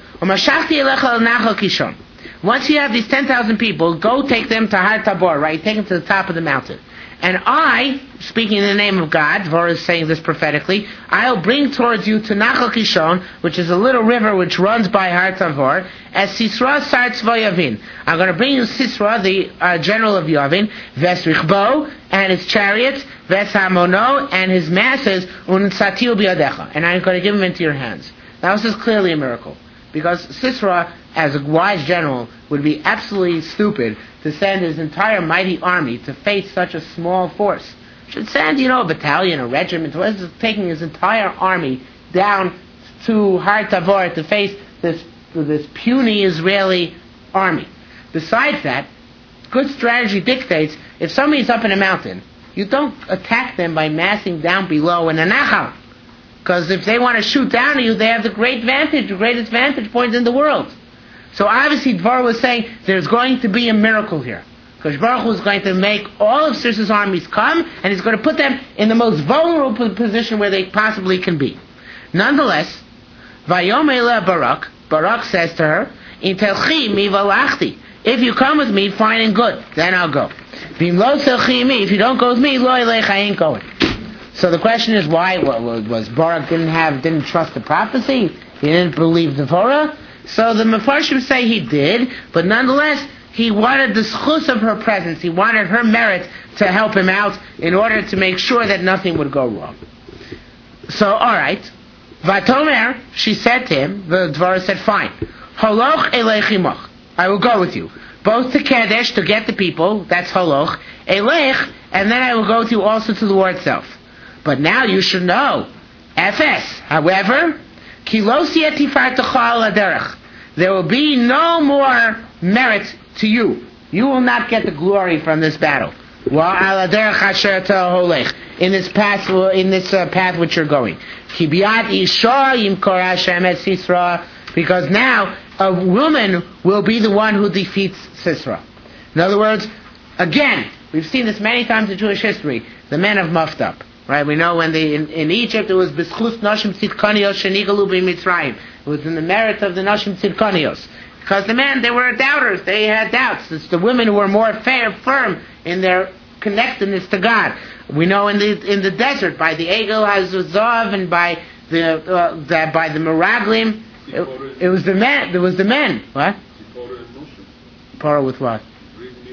A: Once you have these 10,000 people, go take them to Har Tabor, right? Take them to the top of the mountain. And I, speaking in the name of God, Dvorah is saying this prophetically, I'll bring towards you to Nachal Kishon, which is a little river which runs by Har Tabor, as Sisra Sar Tzva Yavin. I'm going to bring you Sisra, the general of Yavin, Ves Richbo, and his chariots, Ves Hamono, and his masses, Un Satil Biadecha. And I'm going to give them into your hands. Now this is clearly a miracle. Because Sisera, as a wise general, would be absolutely stupid to send his entire mighty army to face such a small force. Should send, a battalion, a regiment, taking his entire army down to Har Tabor to face this puny Israeli army. Besides that, good strategy dictates, if somebody's up in a mountain, you don't attack them by massing down below in a nachal. Because if they want to shoot down at you, they have the greatest vantage point in the world. So obviously Dvorah was saying there's going to be a miracle here. Because Baruch Hu is going to make all of Sisera's armies come, and he's going to put them in the most vulnerable position where they possibly can be. Nonetheless, Vayomela Barak says to her, In telchi mi valachti. If you come with me, fine and good, then I'll go. Vim lo telchi mi. If you don't go with me, lo elech, I ain't going. So the question is, why was Barak didn't trust the prophecy? He didn't believe the Torah. So the Mefarshim say he did, but nonetheless he wanted the schus of her presence. He wanted her merit to help him out in order to make sure that nothing would go wrong. So all right, Vatomer, she said to him. The Dvorah said, fine. Holoch elechimoch. I will go with you, both to Kadesh to get the people. That's holoch elech, and then I will go with you also to the war itself. But now you should know, Fs. However, there will be no more merit to you. You will not get the glory from this battle. In this path which you're going. Because now a woman will be the one who defeats Sisera. In other words, again, we've seen this many times in Jewish history. The men have muffed up. Right, we know when in Egypt it was B'schus Nashim Tzidkanios Shenigalu B'Mitzrayim. It was in the merit of the Nashim Tzidkanios. Because the men, they were doubters, they had doubts. It's the women who were more firm in their connectedness to God. We know in the desert, by the Egel HaZav and by the Meraglim, it was the men. What? Parah with what?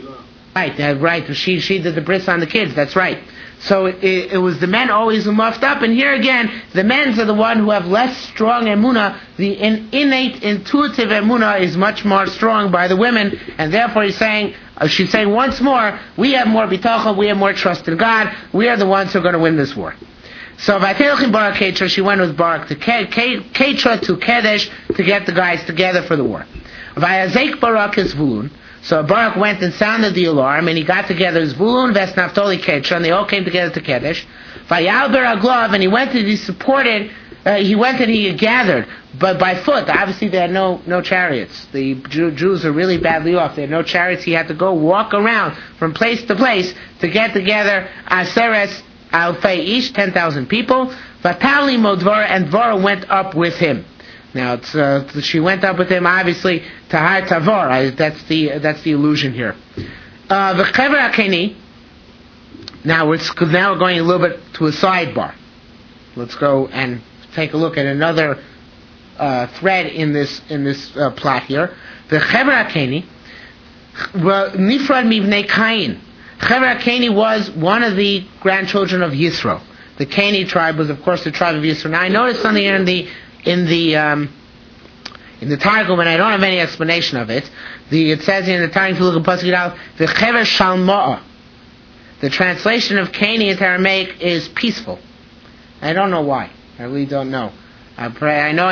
A: Right. She did the bris on the kids. That's right. So it was the men always who muffed up, and here again, the men are the one who have less strong emunah. The innate, intuitive emunah is much more strong by the women, and therefore she's saying once more, we have more bitachon, we have more trust in God, we are the ones who are going to win this war. So Vatelchim Barak Ketra, she went with Barak to Ketra to Kedesh to get the guys together for the war. Vayazek Barak is Zvulun. So Barak went and sounded the alarm, and he got together Zvulun, Ves Naftali, Ketra, and they all came together to Kedesh. Vayal Beraglav, and he went and he supported, he gathered, but by foot. Obviously they had no chariots. The Jews are really badly off. They had no chariots. He had to go walk around from place to place to get together Aseres Alfei Ish, 10,000 people. Vatali Modvara, and Dvara went up with him. Now she went up with him, obviously, to Har Tavor. That's the illusion here. V'chever Hakeni. Now we're going a little bit to a sidebar. Let's go and take a look at another thread in this plot here. V'chever Hakeni nifrad mivnei Kain. Chever Hakeni was one of the grandchildren of Yisro. The Kani tribe was, of course, the tribe of Yisro. Now I noticed something here in the Targum, and I don't have any explanation of it. It says here in the Targum, if you look at Pasuk Yudal, the Chever Shalma'a. The translation of Kani into Aramaic is peaceful. I don't know why. I really don't know. I know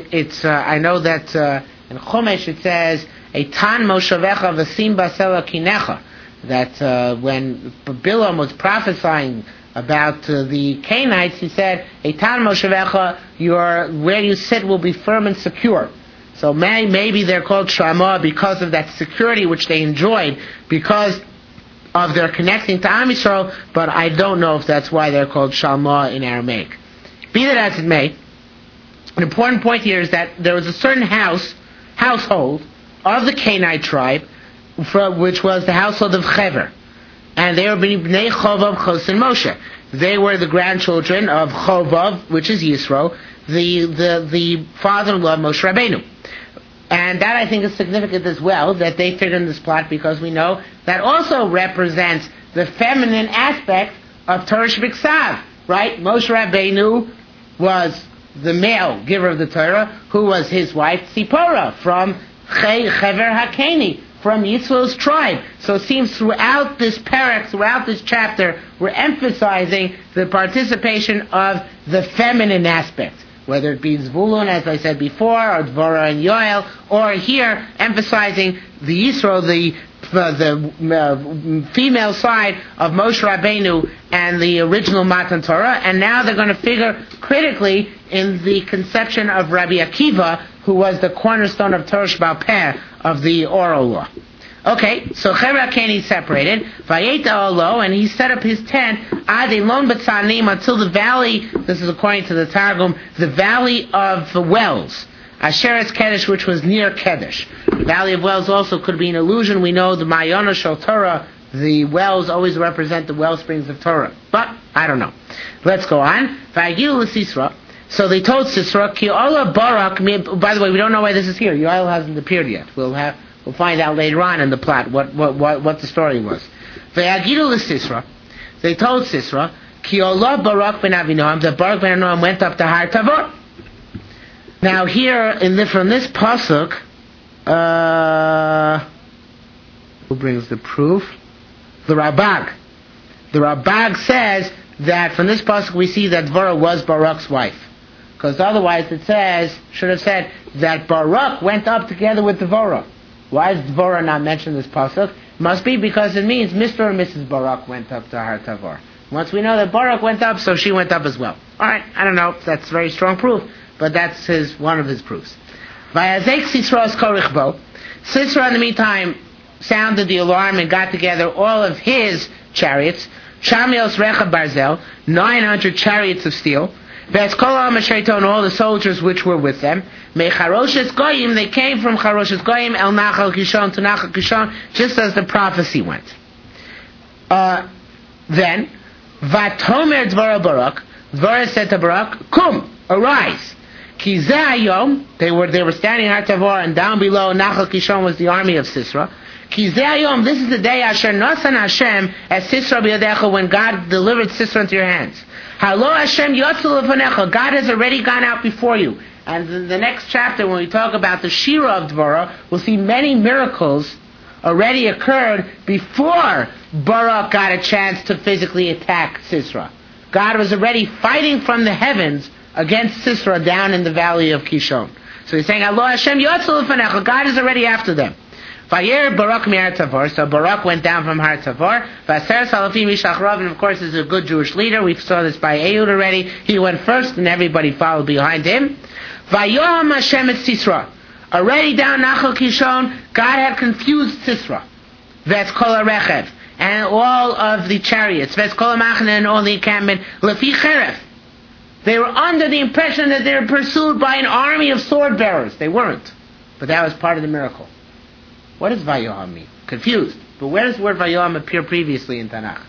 A: that in Chumash it says, Eitan Moshavecha V'sim Basela Kinecha. That when Bilam was prophesying about the Canaanites, he said, Eitan Moshavecha, where you sit will be firm and secure. So maybe they're called Shama because of that security which they enjoyed, because of their connecting to Am Yisrael, but I don't know if that's why they're called Shalma in Aramaic. Be that as it may, an important point here is that there was a certain household of the Canaanite tribe, which was the household of Chever. And they were Bnei Chovav, Chos, and Moshe. They were the grandchildren of Chovav, which is Yisro, the father-in-law of Moshe Rabbeinu. And that I think is significant as well, that they fit in this plot, because we know that also represents the feminine aspect of Torah Shebiksav, right? Moshe Rabbeinu was the male giver of the Torah, who was his wife Tzipora from Chever Hakeni, from Yisro's tribe. So it seems throughout this parak, throughout this chapter, we're emphasizing the participation of the feminine aspect. Whether it be Zvulun, as I said before, or Dvorah and Yoel, or here emphasizing the Yisro, the female side of Moshe Rabbeinu and the original Matan Torah, and now they're going to figure critically in the conception of Rabbi Akiva, who was the cornerstone of Torah Sheba'al Peh, of the oral law. Okay, so Chever Hakeni separated, Vayeta Olo, and he set up his tent, Ad Elon B'Tzanim, until the valley, this is according to the Targum, the valley of the wells, Asheres Kedesh, which was near Kedesh. The valley of wells also could be an illusion. We know the Mayana Shel Torah, the wells always represent the well springs of Torah. But, I don't know. Let's go on. Vayigilu L'Sisra. So they told Sisra, Ki Ola Barak, by the way, we don't know why this is here. Yoel hasn't appeared yet. We'll find out later on in the plot what the story was. Vayigilu L'Sisra. They told Sisra, Ki Ola Barak ben Avinoam, that Barak ben Avinoam went up to Har Tavor. Now here, from this pasuk, who brings the proof? The Rabag. The Rabag says that from this pasuk we see that Dvorah was Barak's wife. Because otherwise it should have said that Barak went up together with Dvorah. Why is Dvorah not mentioned in this pasuk? Must be because it means Mr. and Mrs. Barak went up to Har Tavor. Once we know that Barak went up, so she went up as well. Alright, I don't know if that's very strong proof, but that's one of his proofs. Vayazek Sisra's Korichbo. Sisra in the meantime sounded the alarm and got together all of his chariots. Shamiel's Recha Barzel, 900 chariots of steel. Ve'eskola Amashreto, and all the soldiers which were with them. Mecharoshes Goyim, they came from Charoshes Goyim, El Nachal Kishon to Nachal Kishon, just as the prophecy went. Then, Vatomer Dvorah Barak, Dvorah said to Barak, Kum, arise. Ki zeh hayom, they were standing at Tavor, and down below Nachal Kishon was the army of Sisra. Ki zeh hayom, this is the day Asher Nasan Hashem as Sisra b'yadecha, when God delivered Sisra into your hands. Halo Hashem yotzu lefanecha, God has already gone out before you. And in the next chapter, when we talk about the Shira of Dvorah, we'll see many miracles already occurred before Barak got a chance to physically attack Sisra. God was already fighting from the heavens against Sisra down in the valley of Kishon. So he's saying, Allah Hashem yotzu lefanecha, God is already after them. Vayer Barak mi'Har Tavor, so Barak went down from Har Tavor. Vaser Salafim Yishachrav, and of course is a good Jewish leader. We saw this by Ehud already. He went first and everybody followed behind him. Vayoham Hashem et Sisra. Already down Nachal Kishon, God had confused Sisra. Ves kol harechev, and all of the chariots. Ves kol hamachne, and all the encampment. Lefi cheref. They were under the impression that they were pursued by an army of sword bearers. They weren't. But that was part of the miracle. What does Vayoham mean? Confused. But where does the word Vayoham appear previously in Tanakh?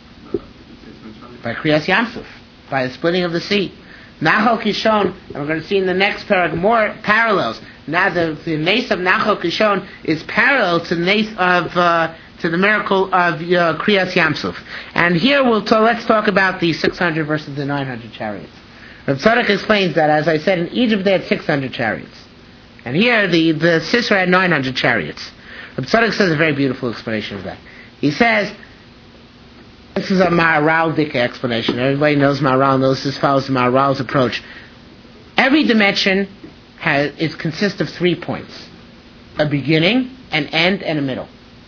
A: By Kriyas Yamsuf. By the splitting of the sea. Nachal Kishon, and we're going to see in the next parak more parallels. Now the nace of Nachal Kishon is parallel to the nace of to the miracle of Kriyas Yamsuf. And here let's talk about the 600 versus the 900 chariots. Rav Tzadok explains that, as I said, in Egypt they had 600 chariots, and here the Sisra had 900 chariots. Rav Tzadok says a very beautiful explanation of that. He says, this is a Maharaldic explanation. Everybody knows Maharal, knows this follows the Maharal's approach. Every dimension consists of 3 points: a beginning, an end, and a middle.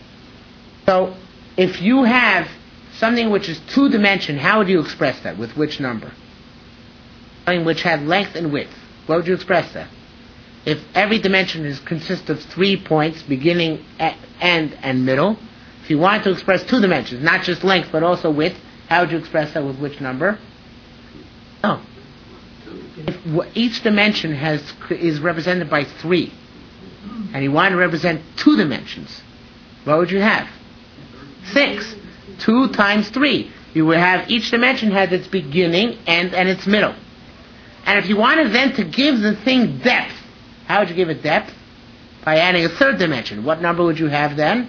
A: So, if you have something which is 2-dimension, how would you express that? With which number? Something which had length and width. What would you express that? If every dimension consists of 3 points, beginning, end, and middle, if you wanted to express 2 dimensions, not just length but also width, how would you express that? With which number? No. If each dimension is represented by 3, and you want to represent 2 dimensions, what would you have? 6. 2 times 3. You would have each dimension has its beginning, end, and its middle. And if you wanted then to give the thing depth, how would you give it depth? By adding a 3rd dimension. What number would you have then?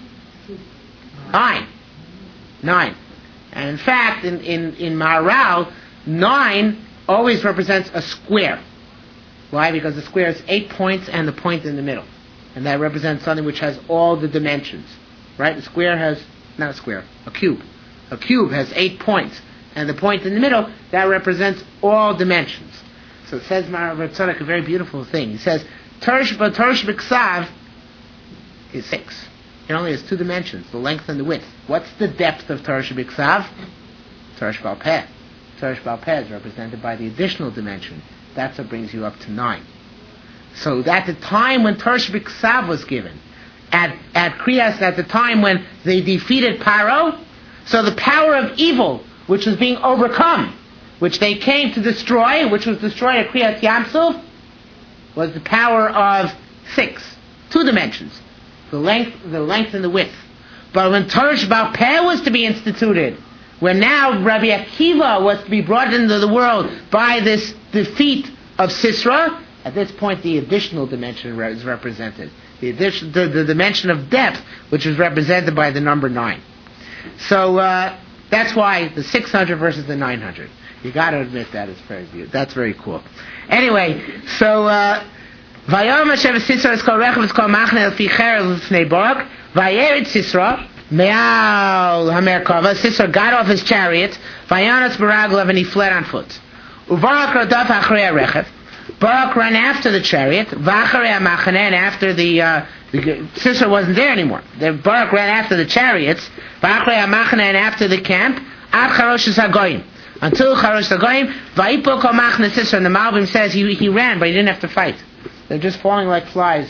A: 9. 9. And in fact, in Maharal, 9 always represents a square. Why? Because the square is 8 points and the point in the middle. And that represents something which has all the dimensions. Right? The square has, not a square, a cube. A cube has 8 points. And the point in the middle, that represents all dimensions. So it says Rav Tzadok a very beautiful thing. He says, Tersh B'Ksav is 6. It only has 2 dimensions, the length and the width. What's the depth of Tersh B'Ksav? Tersh B'al Peh. Tersh B'al Peh is represented by the additional dimension. That's what brings you up to 9. So at the time when Tersh B'Ksav was given, at Kriyas, at the time when they defeated Paro, so the power of evil, which was being overcome, which they came to destroy, which was destroyed at Kriyas Yamsuf, was the power of 6. 2 dimensions. The length and the width. But when Tersh B'al Peh was to be instituted, when now Rabbi Akiva was to be brought into the world by this defeat of Sisra, at this point the additional dimension is represented. The dimension of depth, which is represented by the number 9. So that's why the 600 versus the 900. You got to admit that is very beautiful. That's very cool. Anyway, so Vayom Hashem Sisra is called Rechav, is called Machne Lefi Cheref Lefnei Barak. Vayered Sisra Me'al HaMerkava. Sisra got off his chariot. Vayanas Baraglav, and he fled on foot. Uvarak Radaf Achrei Rechav. Barak ran after the chariot. V'acharei HaMachane, and after the Sisra wasn't there anymore. Barak ran after the chariots. V'acharei HaMachane, and after the camp. Ad Charosh HaGoyim. Until Charosh HaGoyim. V'yipo Kol Machne Sisra. And the Malbim says he ran, but he didn't have to fight. They're just falling like flies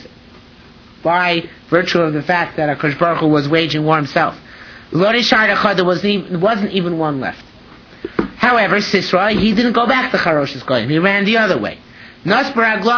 A: by virtue of the fact that HaKadosh Baruch Hu was waging war himself. Lo nishar echad, there wasn't even one left. However, Sisra, he didn't go back to Charosh HaGoyim. He ran the other way. He ran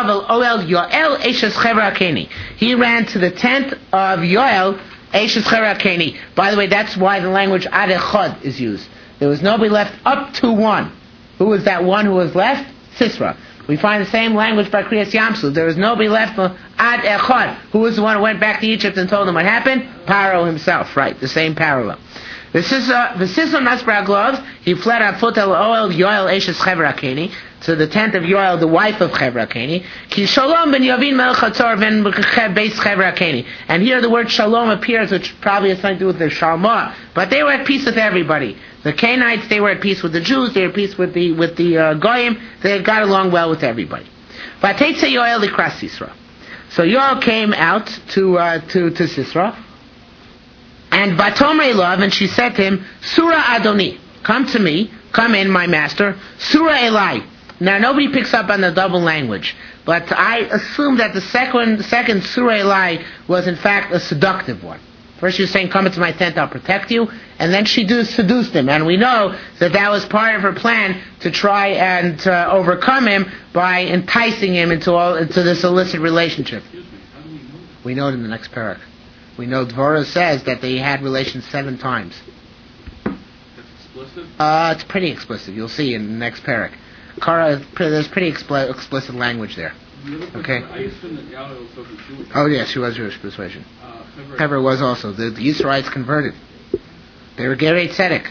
A: to the tent of Yoel, Eshes Cherakeni. By the way, that's why the language Ad Echad is used. There was nobody left up to 1. Who was that one who was left? Sisra. We find the same language by Kriyas Yamsuf. There was nobody left ad echad. Who was the one who went back to Egypt and told them what happened? Paro himself, right? The same parallel. The Sisson Nasbra gloves, he fled on foot el Oel Yoel Eshes Chevra Keni, to the tent of Yoel, the wife of Chevra Keni. Ki Shalom ben Yavin Melech Hatzor ben Beis Chevra Keni. And here the word Shalom appears, which probably has something to do with the Shalma. But they were at peace with everybody. The Canaanites, they were at peace with the Jews, they were at peace with the Goyim, they got along well with everybody. Vateitze Yoel likras Sisra. So Yoel came out to Sisra. And Batomrei Love, and she said to him, Surah Adoni, come to me, come in, my master, Surah Elai. Now nobody picks up on the double language, but I assume that the second Surah Elai was in fact a seductive one. First she was saying, come into my tent, I'll protect you, and then she seduced him, and we know that was part of her plan to try and overcome him by enticing him into this illicit relationship. We know it in the next parak. We know Dvorah says that they had relations 7 times.
B: That's explicit?
A: It's pretty explicit. You'll see in the next parak. There's pretty explicit language there. Okay.
B: I assume that Yahweh was also Jewish.
A: Oh yes, she was Jewish persuasion. Heber was also. The Yisraelites converted. They were Gerei Tzedek.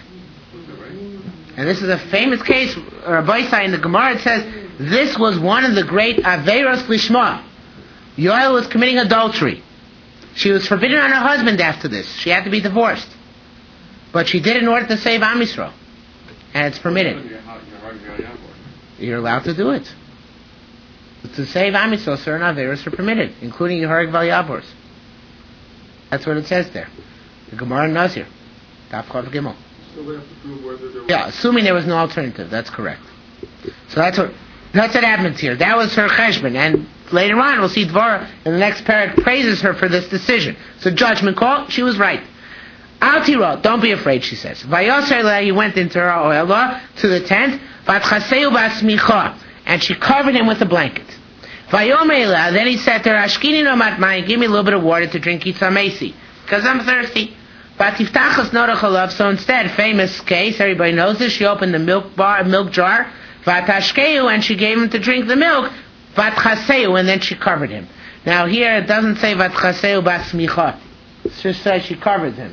A: And this is a famous case. Rabbi Isai in the Gemara, it says this was one of the great Averos Lishma. Yoel was committing adultery. She was forbidden on her husband after this. She had to be divorced. But she did it in order to save Am Yisrael. And it's permitted. You're allowed to do it. To save Am Yisrael, certain Averos are permitted, including Yehareg Val Yabors. That's what it says there. The Gemara in Nazir. Daf Chav Gimel.
B: So we have to prove whether there was...
A: Yeah, assuming there was no alternative. That's correct. So that's what happens here. That was her cheshbon. And later on, we'll see Dvorah in the next parak praises her for this decision. So judgment call, she was right. Al tiro, don't be afraid, she says. Vayoser, he went into her oilah to the tent. Vatchaseu basmicha, and she covered him with a blanket. Vayomela, then he said to her, Ashkini no matmayim, give me a little bit of water to drink itzamesi, because I'm thirsty. Vatiftachas norachalav, so instead, famous case, everybody knows this, she opened the milk jar, vatashkeu, and she gave him to drink the milk, vatchaseu, and then she covered him. Now here it doesn't say vatchaseu basmicha. It just says she covered him.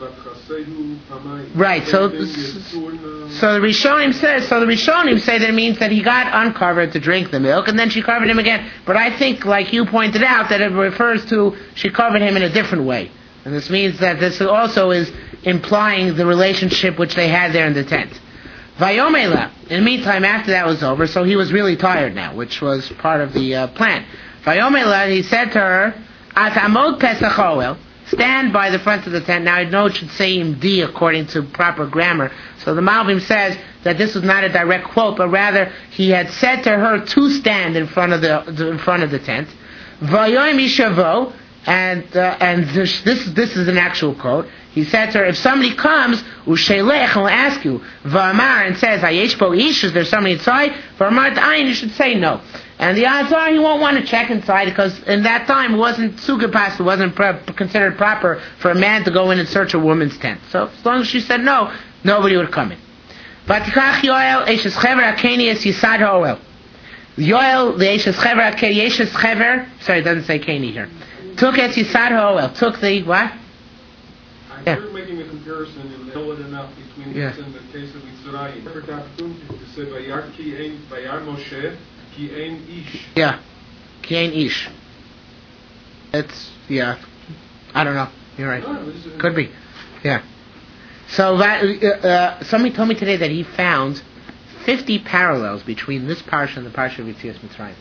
A: Right, so the Rishonim say that it means that he got uncovered to drink the milk, and then she covered him again. But I think, like you pointed out, that it refers to she covered him in a different way. And this means that this also is implying the relationship which they had there in the tent. Vayomela, in the meantime, after that was over, so he was really tired now, which was part of the plan. Vayomela, he said to her, At Amod Pesach Oel, stand by the front of the tent. Now I know it should say MD according to proper grammar. So the Malbim says that this was not a direct quote, but rather he had said to her to stand in front of the tent. Vayoim Ishavo, and this is an actual quote. He said to her, if somebody comes, Ushelech will ask you, V'amar, and says, Hayesh bo ish, is there somebody inside? V'amar ta'ayin, you should say no. And the odds are he won't want to check inside, because in that time it wasn't sugapas, it wasn't considered proper for a man to go in and search a woman's tent. So as long as she said no, nobody would come in. Vatikach Yoel, Eshes Chever Akeni es Yisad Ha'oel. Yoel, the Eshes Chever Akeni, Eshes Chever, sorry, it doesn't say Keni here. Took es Yisad Ha'oel, took the, what?
B: You're making a comparison in the enough between this and the case of Mitzrayim. To say Vayar Moshe Ki Ein Ish.
A: Yeah, Ki Ein Ish. It's I don't know. You're right. Could be. Yeah. So that somebody told me today that he found 50 parallels between this parsha and the parsha of Yetzias Mitzrayim.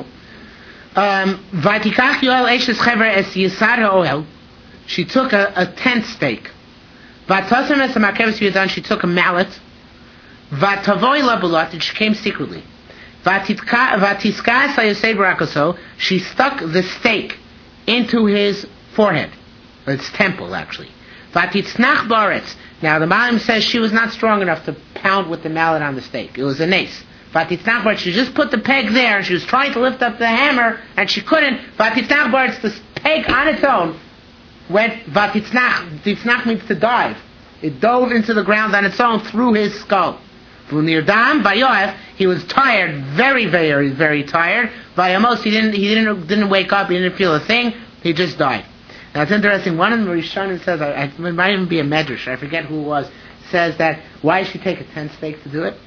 A: Vatikach Yoel Eshes Chever es Yisad Ha'oel. She took a tent stake. Vatasem es ha'makeves yudan. She took a mallet. Vatavoy labulat. And she came secretly. Vatiskas hayosei barakoso. She stuck the stake into his forehead, or its temple actually. Vatitznach baretz. Now the Malim says she was not strong enough to pound with the mallet on the stake. It was a nace. Vatitznach baretz. She just put the peg there, and she was trying to lift up the hammer, and she couldn't. Vatitznach baretz. The peg on its own went vatitznach. Titznach means to dive. It dove into the ground on its own through his skull. V'nirdam Vayoef, he was tired, very, very, very tired. Vayamos, he didn't wake up, he didn't feel a thing, he just died. Now it's interesting, one of the Rishonim says, it might even be a medrash, I forget who it was, says that, why did she take a tent stake to do it?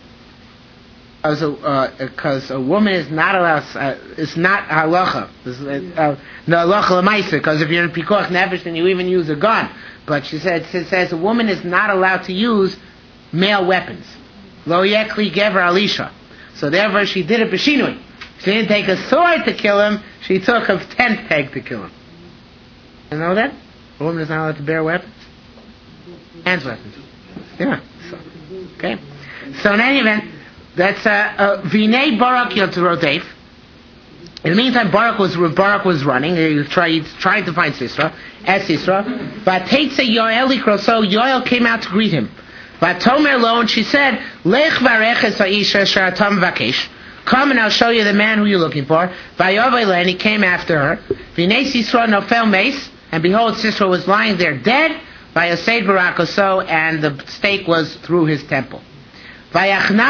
A: Because a woman is not allowed, it's not halacha. No halacha l'maisa, because if you're in pikuach nefesh, then you even use a gun. But she says a woman is not allowed to use male weapons. Lo yekli gever alisha. So therefore she did it b'shinui. She didn't take a sword to kill him, she took a tent peg to kill him. You know that? A woman is not allowed to bear weapons? Hands weapons. Yeah. So, okay. So in any event, that's Vinay Barak Yotzrodef. In the meantime, Barak was running. He was trying to find Sisera. But Taitse Yoel Likro, so Yoel came out to greet him. But Tomer Lo, and she said, Lech Vareches Aisha Sharatam Vakesh. Come and I'll show you the man who you're looking for. Vayovele, and he came after her. Vinay Sisera Nofel Mace, and behold, Sisera was lying there dead. Vayosed Barak Oso, and the stake was through his temple. God on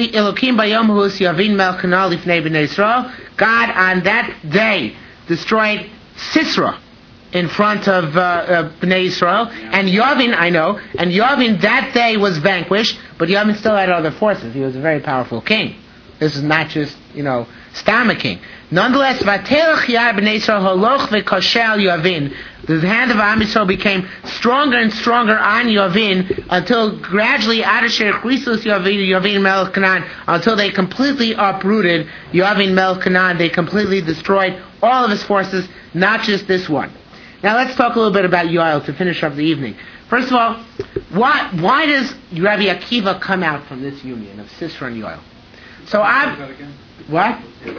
A: that day destroyed Sisera in front of Bnei Israel, and Yavin, and Yavin that day was vanquished, but Yavin still had other forces. He was a very powerful king. This is not just, Stam a king. Nonetheless, the hand of Am Yisrael became stronger and stronger on Yavin until gradually Yavin Melech Canaan, until they completely uprooted Yavin Melech Canaan. They completely destroyed all of his forces, not just this one. Now let's talk a little bit about Yoel to finish up the evening. First of all, why does Rabbi Akiva come out from this union of Sisera and Yoel? So what?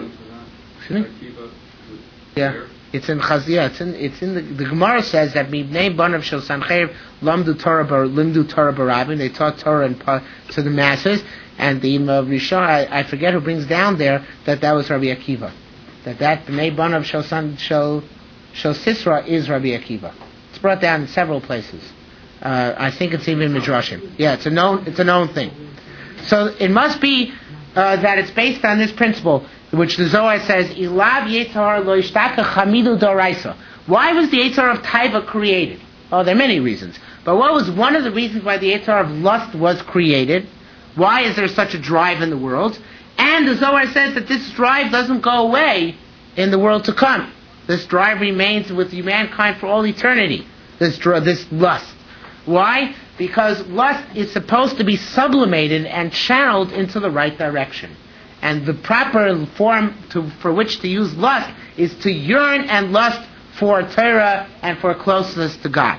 A: Yeah. It's in Chazia. It's in the Gemara says that Mibnei Banav Shel Sancheir Limdu Torah Barabim. They taught Torah to the masses, and the Rishon, I forget who brings down there that was Rabbi Akiva. That Bnei Banav Shel Sisera is Rabbi Akiva. It's brought down in several places. I think it's even Midrashim. Yeah, it's a known thing. So it must be that it's based on this principle, which the Zohar says, Ilav Yetzar lo ishtaka chamidu doraisa. Why was the Yetzar of Taiva created? Oh, there are many reasons. But what was one of the reasons why the Yetzar of lust was created? Why is there such a drive in the world? And the Zohar says that this drive doesn't go away in the world to come. This drive remains with mankind for all eternity. This lust. Why? Because lust is supposed to be sublimated and channeled into the right direction. And the proper form for which to use lust is to yearn and lust for Torah and for closeness to God.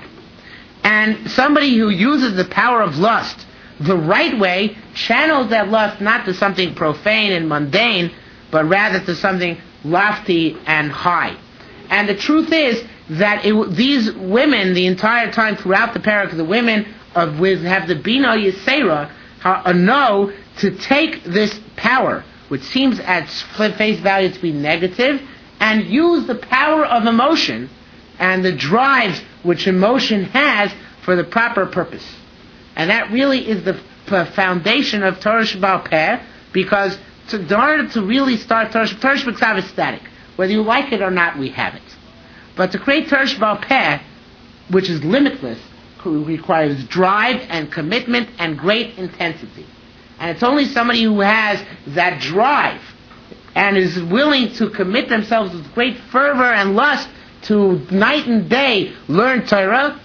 A: And somebody who uses the power of lust the right way channels that lust not to something profane and mundane, but rather to something lofty and high. And the truth is that these women, the entire time throughout the parak, the women have the Bina Yisera know to take this power, which seems at face value to be negative, and use the power of emotion and the drives which emotion has for the proper purpose. And that really is the foundation of Torah Sheba'al Peh, because in order to really start Torah Sheba'al is static. Whether you like it or not, we have it. But to create Torah Sheba'al Peh, which is limitless, requires drive and commitment and great intensity. And it's only somebody who has that drive and is willing to commit themselves with great fervor and lust to night and day learn Torah,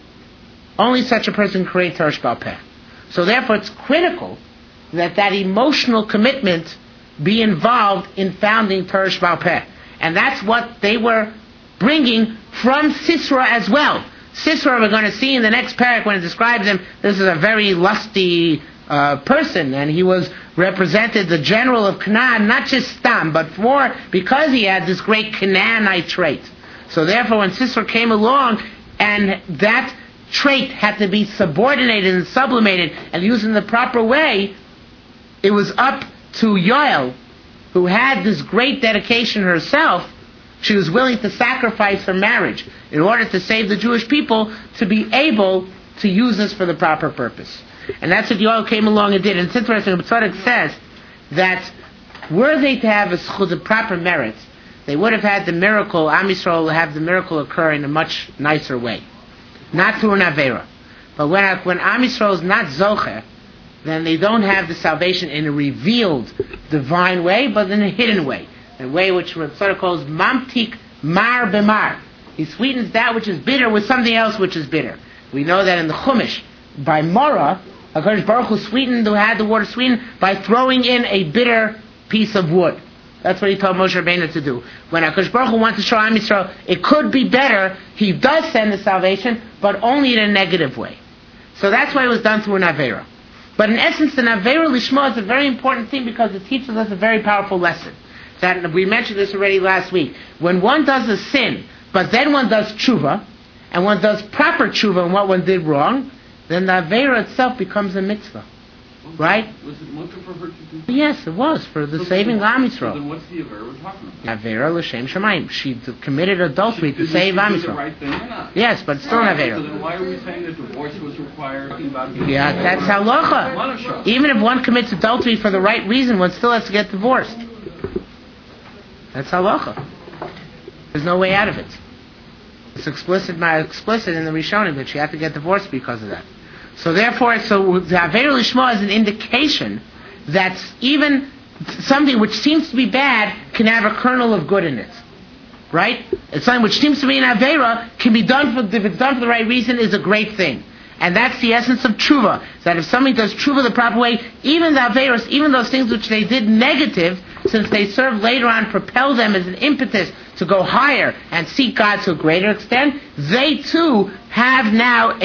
A: only such a person can create Torah Sheba'al Peh. So therefore it's critical that emotional commitment be involved in founding Torah Sheba'al Peh. And that's what they were bringing from Sisera as well. Sisera, we're going to see in the next parak when it describes him, this is a very lusty person, and he was represented the general of Canaan, not just Stam, but more because he had this great Canaanite trait. So therefore when Sisera came along and that trait had to be subordinated and sublimated and used in the proper way, it was up to Yoel, who had this great dedication herself. She was willing to sacrifice her marriage in order to save the Jewish people, to be able to use this for the proper purpose. And that's what Yoel came along and did. And it's interesting, Tzadok says that were they to have the proper merits, they would have had the miracle, Am Yisrael have the miracle occur in a much nicer way. Not through an Avera. But when Am Yisrael is not Zocher, then they don't have the salvation in a revealed divine way, but in a hidden way. A way which Tzadok calls Mamtik Mar B'Mar. He sweetens that which is bitter with something else which is bitter. We know that in the Chumash, by Mora, HaKadosh Baruch Hu had the water sweetened by throwing in a bitter piece of wood. That's what he told Moshe Rabbeinu to do. When HaKadosh Baruch Hu wants to show Am Yisrael, it could be better, he does send the salvation, but only in a negative way. So that's why it was done through an Avera. But in essence, an Avera Lishma is a very important thing because it teaches us a very powerful lesson. That we mentioned this already last week. When one does a sin, but then one does tshuva, and one does proper tshuva on what one did wrong, then the Avera itself becomes a mitzvah. Right?
C: Was it mutter for her to do?
A: Yes, it was, for the saving Am Yisrael.
C: So then what's the Avera we're talking about?
A: Avera l'shem shamayim. She committed adultery to save Am
C: Yisrael.
A: Yisrael.
C: The right thing or not?
A: Yes, but it's still an Avera.
C: So then why are we saying that divorce was required?
A: Yeah, that's halacha. Even if one commits adultery for the right reason, one still has to get divorced. That's halacha. There's no way out of it. It's explicit in the Rishonim that she had to get divorced because of that. So therefore, the Avera Lishma is an indication that even something which seems to be bad can have a kernel of good in it. Right? It's something which seems to be an Avera, can be done if it's done for the right reason, is a great thing. And that's the essence of tshuva. That if somebody does tshuva the proper way, even the Averos, even those things which they did negative, since they serve later on, propel them as an impetus to go higher and seek God to a greater extent, they too have now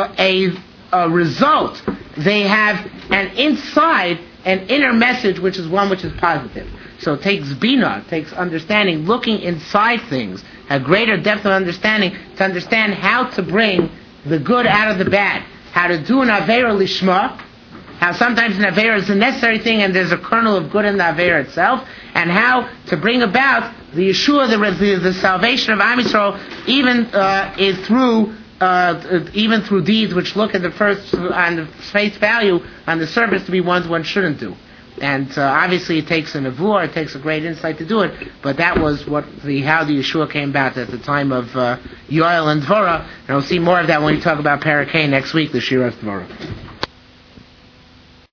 A: a result. They have an inner message, which is one which is positive. So it takes bina, it takes understanding, looking inside things, a greater depth of understanding to understand how to bring the good out of the bad, how to do an Avera Lishma, how sometimes an Avera is a necessary thing and there's a kernel of good in the Avera itself, and how to bring about the Yeshua, the salvation of Am Yisrael, even through deeds which look at on the face value, on the surface, to be ones one shouldn't do. And obviously it takes a nevuah, it takes a great insight to do it, but that was how the Yeshua came about at the time of Yoel and Dvorah, and we'll see more of that when we talk about Parakeh next week, the Shira of Dvorah.